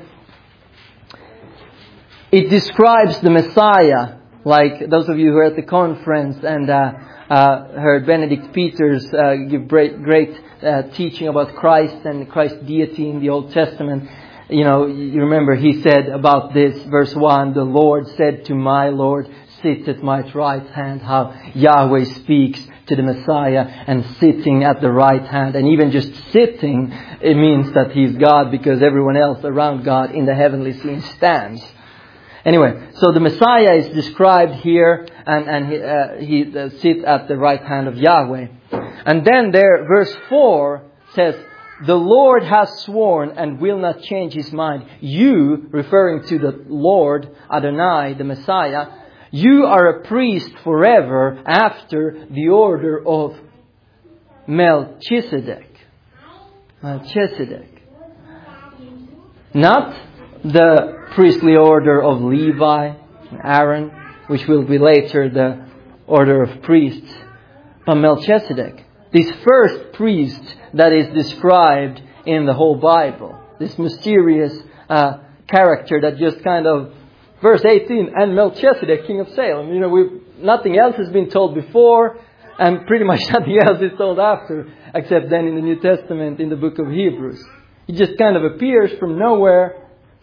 Speaker 1: It describes the Messiah, like those of you who were at the conference and uh, uh, heard Benedict Peters uh, give great, great uh, teaching about Christ and Christ's deity in the Old Testament. You know, you remember he said about this, verse one, the Lord said to my Lord, sit at my right hand, how Yahweh speaks to the Messiah and sitting at the right hand. And even just sitting, it means that He's God because everyone else around God in the heavenly scene stands. Anyway, so the Messiah is described here, and, and he, uh, he uh, sits at the right hand of Yahweh. And then there, verse four says, the Lord has sworn and will not change His mind. You, referring to the Lord, Adonai, the Messiah, you are a priest forever after the order of Melchizedek. Melchizedek. Not the priestly order of Levi and Aaron, which will be later the order of priests, but Melchizedek, this first priest that is described in the whole Bible, this mysterious uh, character that just kind of, verse eighteen, and Melchizedek, king of Salem. You know, we've, nothing else has been told before, and pretty much nothing else is told after, except then in the New Testament in the book of Hebrews. He just kind of appears from nowhere,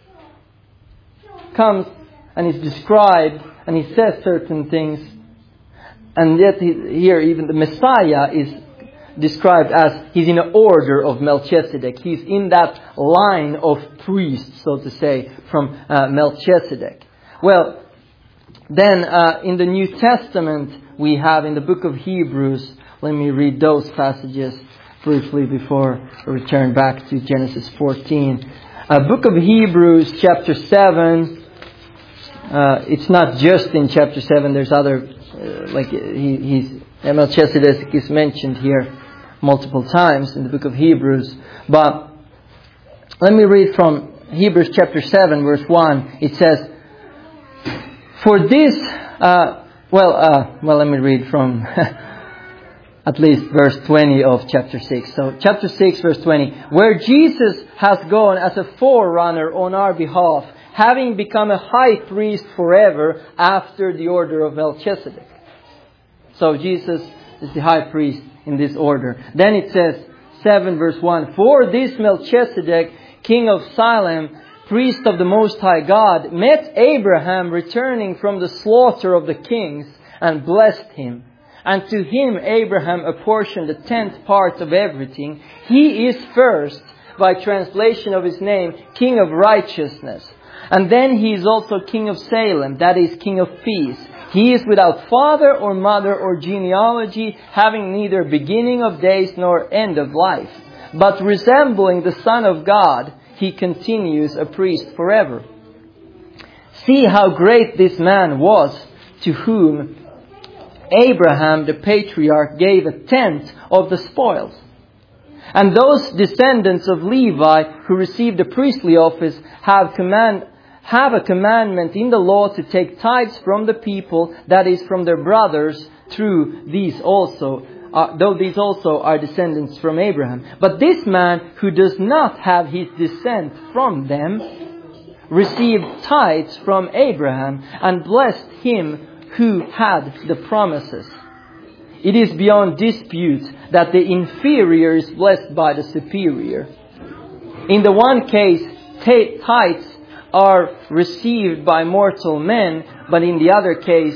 Speaker 1: comes and is described and he says certain things, and yet he, here even the Messiah is described as he's in the order of Melchizedek. He's in that line of priests, so to say, from uh, Melchizedek. Well, then uh, in the New Testament we have in the book of Hebrews, let me read those passages briefly before we return back to Genesis fourteen. Uh, book of Hebrews chapter seven, uh, it's not just in chapter seven, there's other, uh, like he, he's, Melchizedek is mentioned here multiple times in the book of Hebrews. But let me read from Hebrews chapter seven verse one. It says, For this, uh, well, uh, well, let me read from at least verse twenty of chapter six. So chapter six verse twenty, where Jesus has gone as a forerunner on our behalf, having become a high priest forever after the order of Melchizedek. So Jesus is the high priest in this order. Then it says, seven verse one, For this Melchizedek, king of Salem, priest of the Most High God, met Abraham returning from the slaughter of the kings and blessed him. And to him Abraham apportioned the tenth part of everything. He is first, by translation of his name, King of Righteousness. And then he is also King of Salem, that is, King of Peace. He is without father or mother or genealogy, having neither beginning of days nor end of life. But resembling the Son of God, he continues a priest forever. See how great this man was, to whom Abraham the patriarch gave a tenth of the spoils. And those descendants of Levi who received the priestly office have command have a commandment in the law to take tithes from the people, that is, from their brothers, through these also, uh, though these also are descendants from Abraham. But this man who does not have his descent from them received tithes from Abraham and blessed him who had the promises. It is beyond dispute that the inferior is blessed by the superior. In the one case, t- tithes are received by mortal men, but in the other case,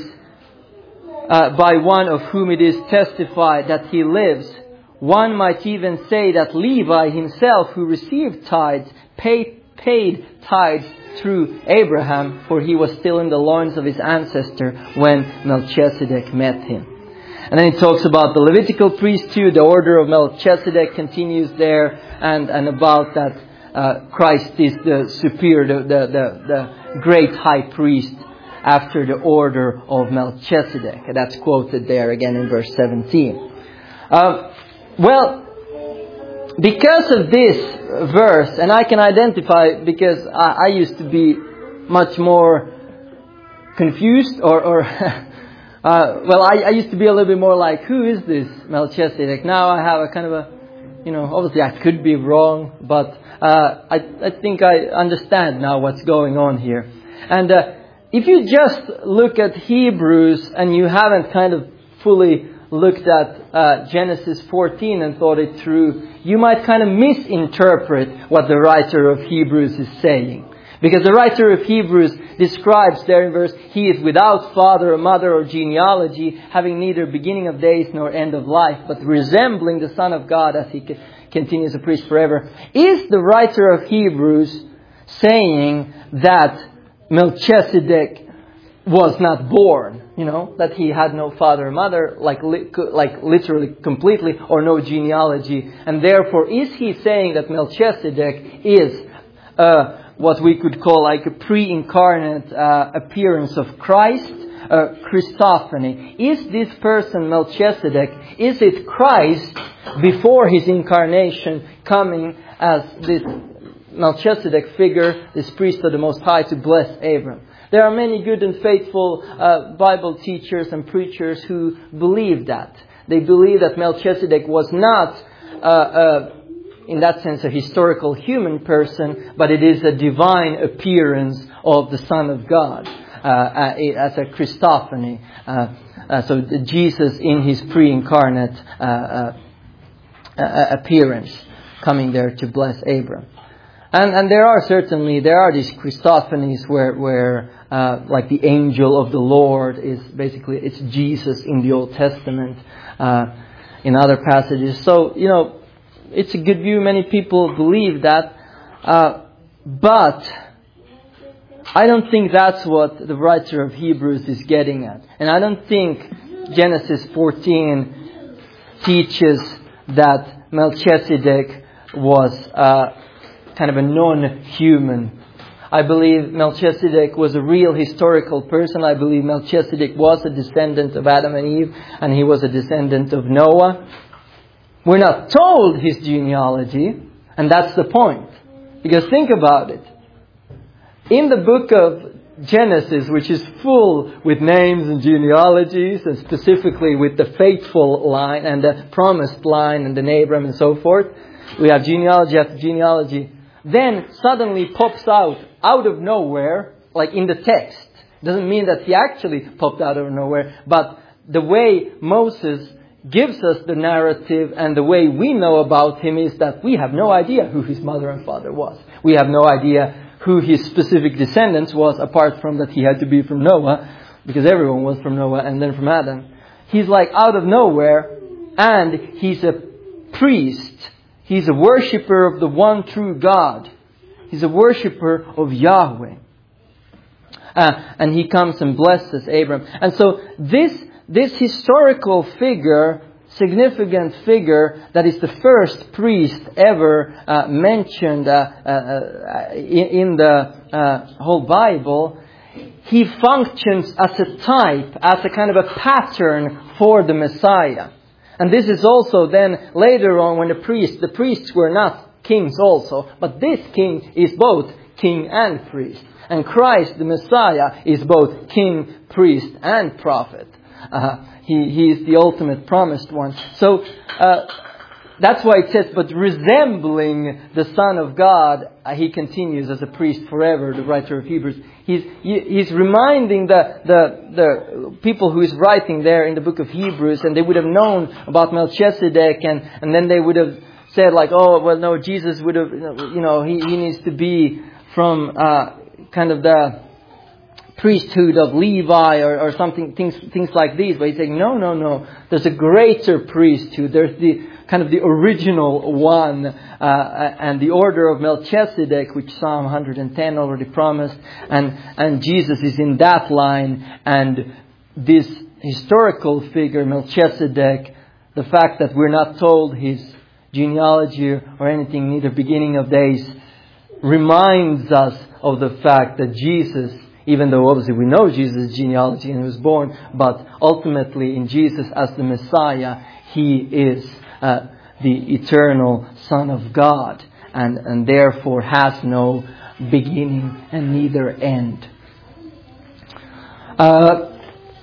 Speaker 1: uh, by one of whom it is testified that he lives. One might even say that Levi himself, who received tithes, paid, paid tithes through Abraham, for he was still in the loins of his ancestor when Melchizedek met him. And then it talks about the Levitical priesthood, the order of Melchizedek continues there, and, and about that uh, Christ is the superior, the, the, the, the great high priest after the order of Melchizedek. That's quoted there again in verse seventeen. Uh, well, because of this verse, and I can identify because I, I used to be much more confused or, or uh, well, I, I used to be a little bit more like, who is this Melchizedek? Now I have a kind of a, you know, obviously I could be wrong, but uh, I, I think I understand now what's going on here. And uh, if you just look at Hebrews and you haven't kind of fully looked at uh, Genesis fourteen and thought it through, you might kind of misinterpret what the writer of Hebrews is saying. Because the writer of Hebrews describes there in verse, he is without father or mother or genealogy, having neither beginning of days nor end of life, but resembling the Son of God as he continues a priest forever. Is the writer of Hebrews saying that Melchizedek was not born, you know, that he had no father or mother, like li- like literally completely, or no genealogy, and therefore is he saying that Melchizedek is uh, what we could call like a pre-incarnate uh, appearance of Christ, uh, Christophany? Is this person Melchizedek, is it Christ before his incarnation coming as this Melchizedek figure, this priest of the Most High, to bless Abram? There are many good and faithful uh, Bible teachers and preachers who believe that. They believe that Melchizedek was not, uh, uh, in that sense, a historical human person, but it is a divine appearance of the Son of God, uh, as a Christophany. Uh, uh, so Jesus in his pre-incarnate uh, uh, uh, appearance, coming there to bless Abram. And, and there are certainly, there are these Christophanies where, where uh, like the angel of the Lord is basically, it's Jesus in the Old Testament, uh, in other passages. So, you know, it's a good view. Many people believe that. Uh, but I don't think that's what the writer of Hebrews is getting at. And I don't think Genesis fourteen teaches that Melchizedek was uh, kind of a non-human. I believe Melchizedek was a real historical person. I believe Melchizedek was a descendant of Adam and Eve, and he was a descendant of Noah. We're not told his genealogy, and that's the point. Because think about it. In the book of Genesis, which is full with names and genealogies, and specifically with the faithful line and the promised line and the Abraham and so forth, we have genealogy after genealogy. Then suddenly pops out, out of nowhere, like in the text. Doesn't mean that he actually popped out of nowhere, but the way Moses gives us the narrative and the way we know about him is that we have no idea who his mother and father was. We have no idea who his specific descendants was, apart from that he had to be from Noah, because everyone was from Noah and then from Adam. He's like out of nowhere, and he's a priest. He's a worshipper of the one true God. He's a worshipper of Yahweh. Uh, and he comes and blesses Abram. And so this, this historical figure, significant figure, that is the first priest ever uh, mentioned uh, uh, in, in the uh, whole Bible, he functions as a type, as a kind of a pattern for the Messiah. And this is also then later on when the priests, the priests were not kings also, but this king is both king and priest. And Christ, the Messiah, is both king, priest, and prophet. Uh, he, he is the ultimate promised one. So uh, that's why it says, but resembling the Son of God, uh, he continues as a priest forever, the writer of Hebrews. He's, he's reminding the, the, the people who is writing there in the book of Hebrews, and they would have known about Melchizedek, and, and then they would have said like, oh, well, no, Jesus would have, you know, he, he needs to be from uh, kind of the priesthood of Levi or, or something, things, things like these. But he's saying, no, no, no, there's a greater priesthood. There's the kind of the original one, uh, and the order of Melchizedek, which Psalm one hundred ten already promised, and and Jesus is in that line, and this historical figure, Melchizedek, the fact that we're not told his genealogy or anything, neither beginning of days, reminds us of the fact that Jesus, even though obviously we know Jesus' genealogy and he was born, but ultimately in Jesus as the Messiah, he is Uh, the eternal Son of God, and, and therefore has no beginning and neither end. Uh,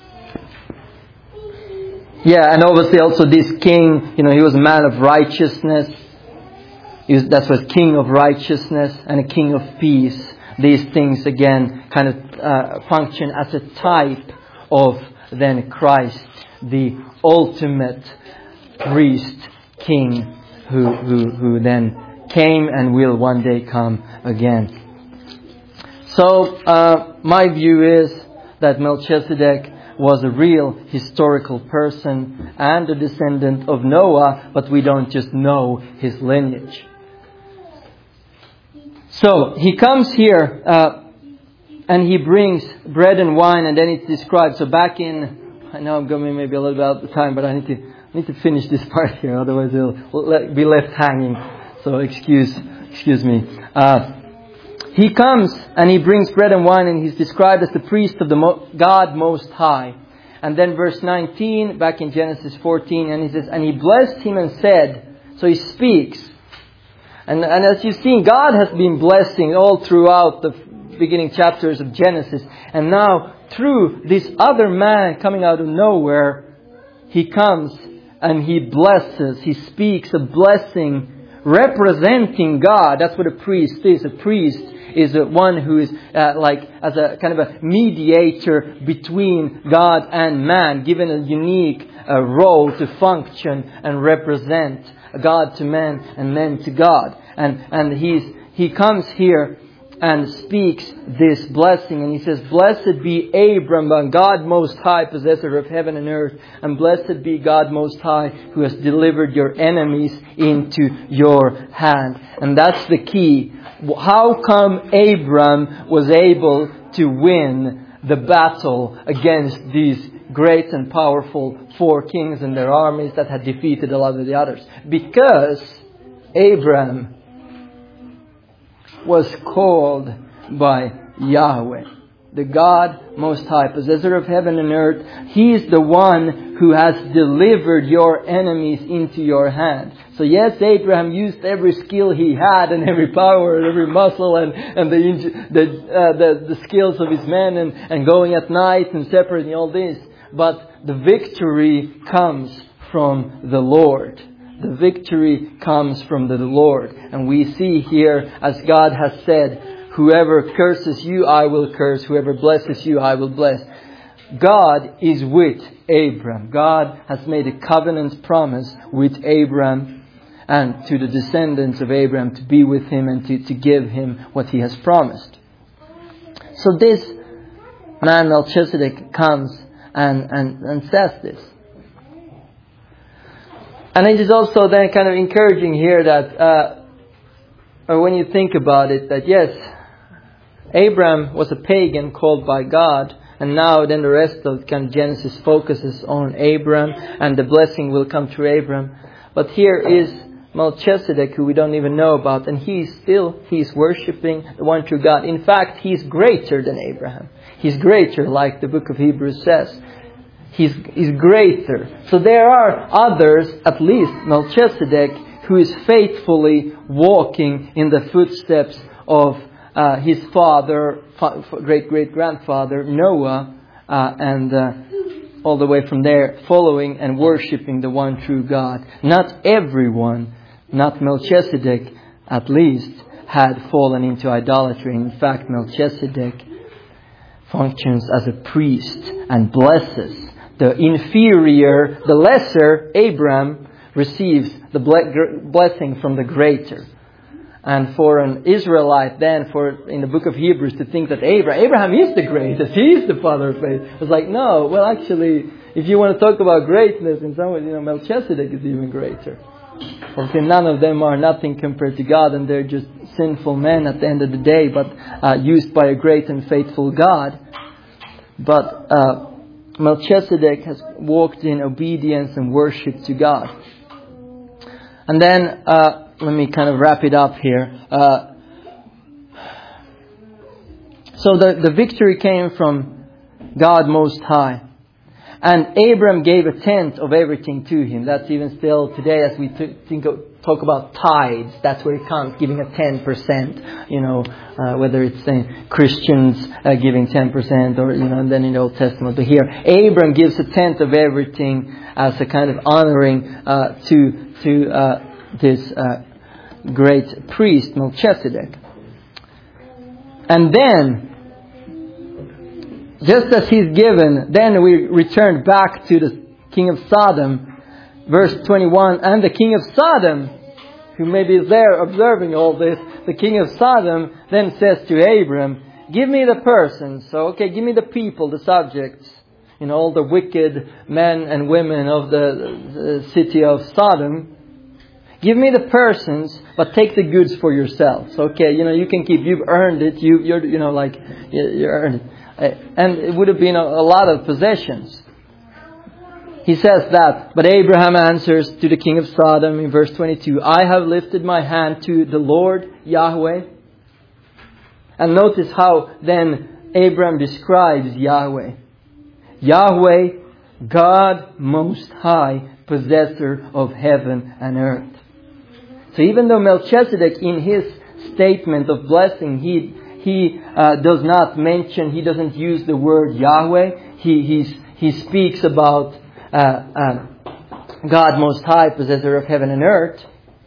Speaker 1: yeah, and obviously also this king, you know, he was a man of righteousness. He was, that's what king of righteousness and a king of peace. These things again kind of uh, function as a type of then Christ, the ultimate priest, king, who, who, who then came and will one day come again. So, uh, my view is that Melchizedek was a real historical person and a descendant of Noah, but we don't just know his lineage. So, he comes here, uh, and he brings bread and wine, and then it's described. So back in, I know I'm going maybe a little bit out of time, but I need to I need to finish this part here, otherwise it'll be left hanging. So excuse, excuse me. Uh, he comes and he brings bread and wine, and he's described as the priest of the Mo- God Most High. And then verse nineteen, back in Genesis fourteen, and he says, and he blessed him and said, so he speaks. And, and as you've seen, God has been blessing all throughout the beginning chapters of Genesis. And now, through this other man coming out of nowhere, he comes and he blesses, he speaks a blessing representing God. That's what a priest is. A priest is a one who is uh, like as a kind of a mediator between God and man, given a unique uh, role to function and represent God to men and men to God. And and he's he comes here and speaks this blessing. And he says, blessed be Abram, God Most High, possessor of heaven and earth. And blessed be God Most High, who has delivered your enemies into your hand. And that's the key. How come Abram was able to win the battle against these great and powerful four kings and their armies that had defeated a lot of the others? Because Abraham was called by Yahweh, the God Most High, possessor of heaven and earth. He is the one who has delivered your enemies into your hand. So yes, Abraham used every skill he had and every power and every muscle and, and the, the, uh, the, the skills of his men and, and going at night and separating all this. But the victory comes from the Lord. The victory comes from the Lord. And we see here, as God has said, whoever curses you, I will curse. Whoever blesses you, I will bless. God is with Abraham. God has made a covenant promise with Abraham and to the descendants of Abraham to be with him and to, to give him what he has promised. So this man Melchizedek comes and, and, and says this. And it is also then kind of encouraging here that, uh, or when you think about it, that yes, Abraham was a pagan called by God, and now then the rest of kind of Genesis focuses on Abraham, and the blessing will come through Abraham. But here is Melchizedek, who we don't even know about, and he's still, he's worshipping the one true God. In fact, he's greater than Abraham. He's greater, like the book of Hebrews says. He's, he's greater. So there are others, at least Melchizedek, who is faithfully walking in the footsteps of uh, his father, fa- great-great-grandfather, Noah, uh, and uh, all the way from there, following and worshipping the one true God. Not everyone, not Melchizedek at least, had fallen into idolatry. In fact, Melchizedek functions as a priest and blesses. The inferior, the lesser, Abraham, receives the blessing from the greater. And for an Israelite then, for in the book of Hebrews, to think that Abraham, Abraham is the greatest, he is the father of faith. It's like, no, well actually, if you want to talk about greatness, in some ways, you know, Melchizedek is even greater. Okay, none of them are nothing compared to God, and they're just sinful men at the end of the day, but uh, used by a great and faithful God. But uh, Melchizedek has walked in obedience and worship to God. And then, uh, let me kind of wrap it up here. Uh, so the, the victory came from God Most High. And Abram gave a tenth of everything to him. That's even still today, as we t- think of, talk about tithes. That's where it comes, giving a ten percent. You know, uh, whether it's uh, Christians uh, giving ten percent or, you know, and then in the Old Testament. But here, Abram gives a tenth of everything as a kind of honoring uh, to to uh, this uh, great priest, Melchizedek. And then, just as he's given, then we return back to the king of Sodom, verse twenty-one. And the king of Sodom, who maybe is there observing all this, the king of Sodom then says to Abram, give me the persons. So, okay, give me the people, the subjects, you know, all the wicked men and women of the, the city of Sodom. Give me the persons, but take the goods for yourselves. Okay, you know, you can keep, you've earned it, you, you're, you know, like, you, you earned it. And it would have been a, a lot of possessions. He says that, but Abraham answers to the king of Sodom in verse twenty-two, I have lifted my hand to the Lord Yahweh. And notice how then Abraham describes Yahweh. Yahweh, God Most High, possessor of heaven and earth. So even though Melchizedek in his statement of blessing, he He uh, does not mention, he doesn't use the word Yahweh. He he's, he speaks about uh, uh, God Most High, possessor of heaven and earth.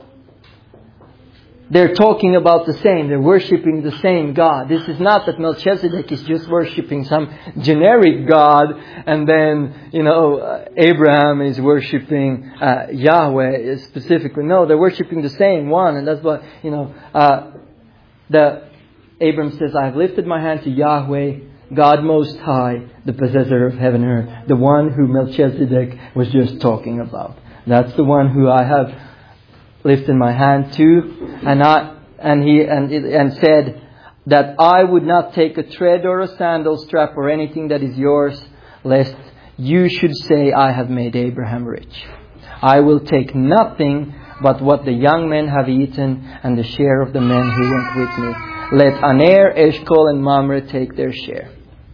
Speaker 1: They're talking about the same. They're worshipping the same God. This is not that Melchizedek is just worshipping some generic God, and then, you know, uh, Abraham is worshipping uh, Yahweh specifically. No, they're worshipping the same one, and that's why, you know, uh, the Abram says, I have lifted my hand to Yahweh, God Most High, the possessor of heaven and earth, the one who Melchizedek was just talking about. That's the one who I have lifted my hand to, and I and he and and said, that I would not take a thread or a sandal strap or anything that is yours, lest you should say, I have made Abraham rich. I will take nothing but what the young men have eaten and the share of the men who went with me. Let Aner, Eshcol, and Mamre take their share.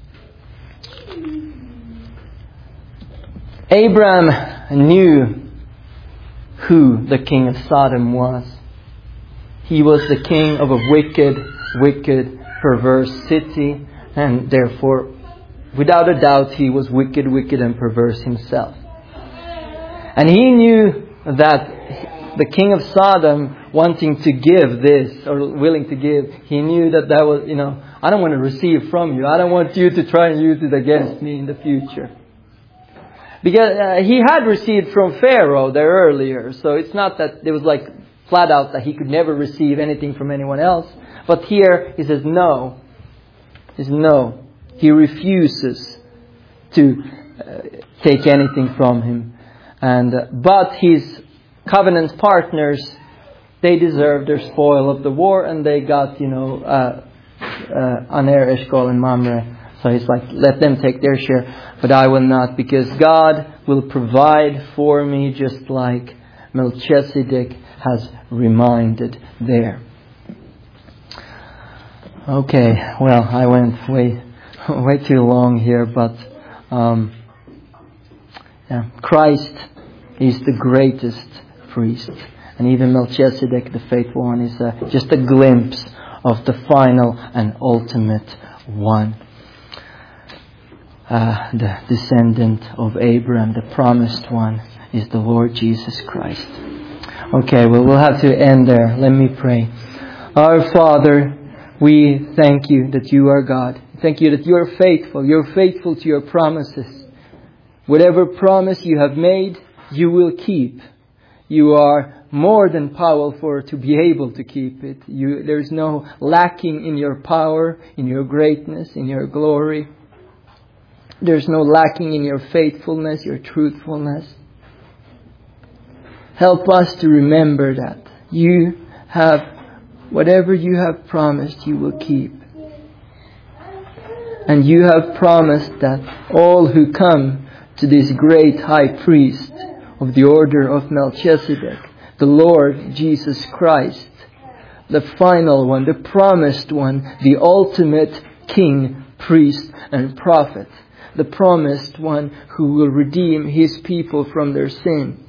Speaker 1: Abraham knew who the king of Sodom was. He was the king of a wicked, wicked, perverse city, and therefore, without a doubt, he was wicked, wicked, and perverse himself. And he knew that the king of Sodom, wanting to give this, or willing to give, he knew that that was, you know, I don't want to receive from you. I don't want you to try and use it against me in the future. Because uh, he had received from Pharaoh there earlier. So it's not that it was like flat out that he could never receive anything from anyone else. But here he says no. He says no. He refuses to uh, take anything from him. And uh, but his covenant partners, they deserved their spoil of the war, and they got, you know, uh, uh, Aner, Eshcol, and Mamre. So he's like, let them take their share, but I will not, because God will provide for me, just like Melchizedek has reminded there. Okay, well, I went way, way too long here, but um, yeah, Christ is the greatest priest, and even Melchizedek, the faithful one, is uh, just a glimpse of the final and ultimate one. Uh, the descendant of Abraham, the promised one, is the Lord Jesus Christ. Okay, well, we'll have to end there. Let me pray. Our Father, we thank you that you are God. Thank you that you are faithful. You're faithful to your promises. Whatever promise you have made, you will keep. You are more than powerful to be able to keep it. You, there's no lacking in your power, in your greatness, in your glory. There's no lacking in your faithfulness, your truthfulness. Help us to remember that you have, whatever you have promised, you will keep. And you have promised that all who come to this great high priest of the order of Melchizedek, the Lord Jesus Christ, the final one, the promised one, the ultimate king, priest, and prophet, the promised one who will redeem his people from their sin,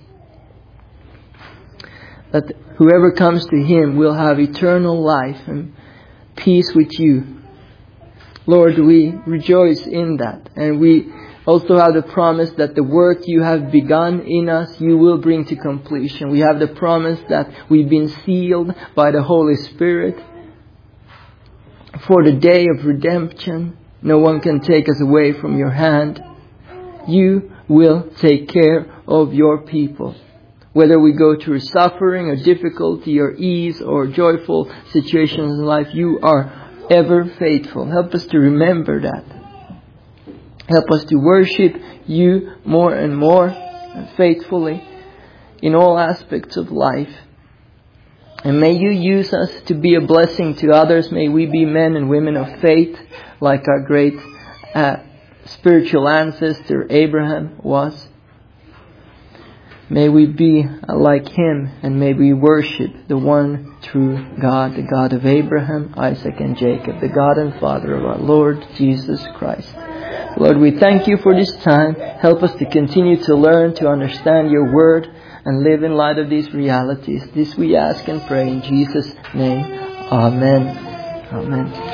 Speaker 1: that whoever comes to him will have eternal life and peace with you. Lord, we rejoice in that. And we also have the promise that the work you have begun in us, you will bring to completion. We have the promise that we've been sealed by the Holy Spirit for the day of redemption. No one can take us away from your hand. You will take care of your people. Whether we go through suffering or difficulty or ease or joyful situations in life, you are ever faithful. Help us to remember that. Help us to worship you more and more faithfully in all aspects of life. And may you use us to be a blessing to others. May we be men and women of faith, like our great uh, spiritual ancestor Abraham was. May we be like him, and may we worship the one true God, the God of Abraham, Isaac, and Jacob, the God and Father of our Lord Jesus Christ. Lord, we thank you for this time. Help us to continue to learn, to understand your word, and live in light of these realities. This we ask and pray in Jesus' name. Amen. Amen.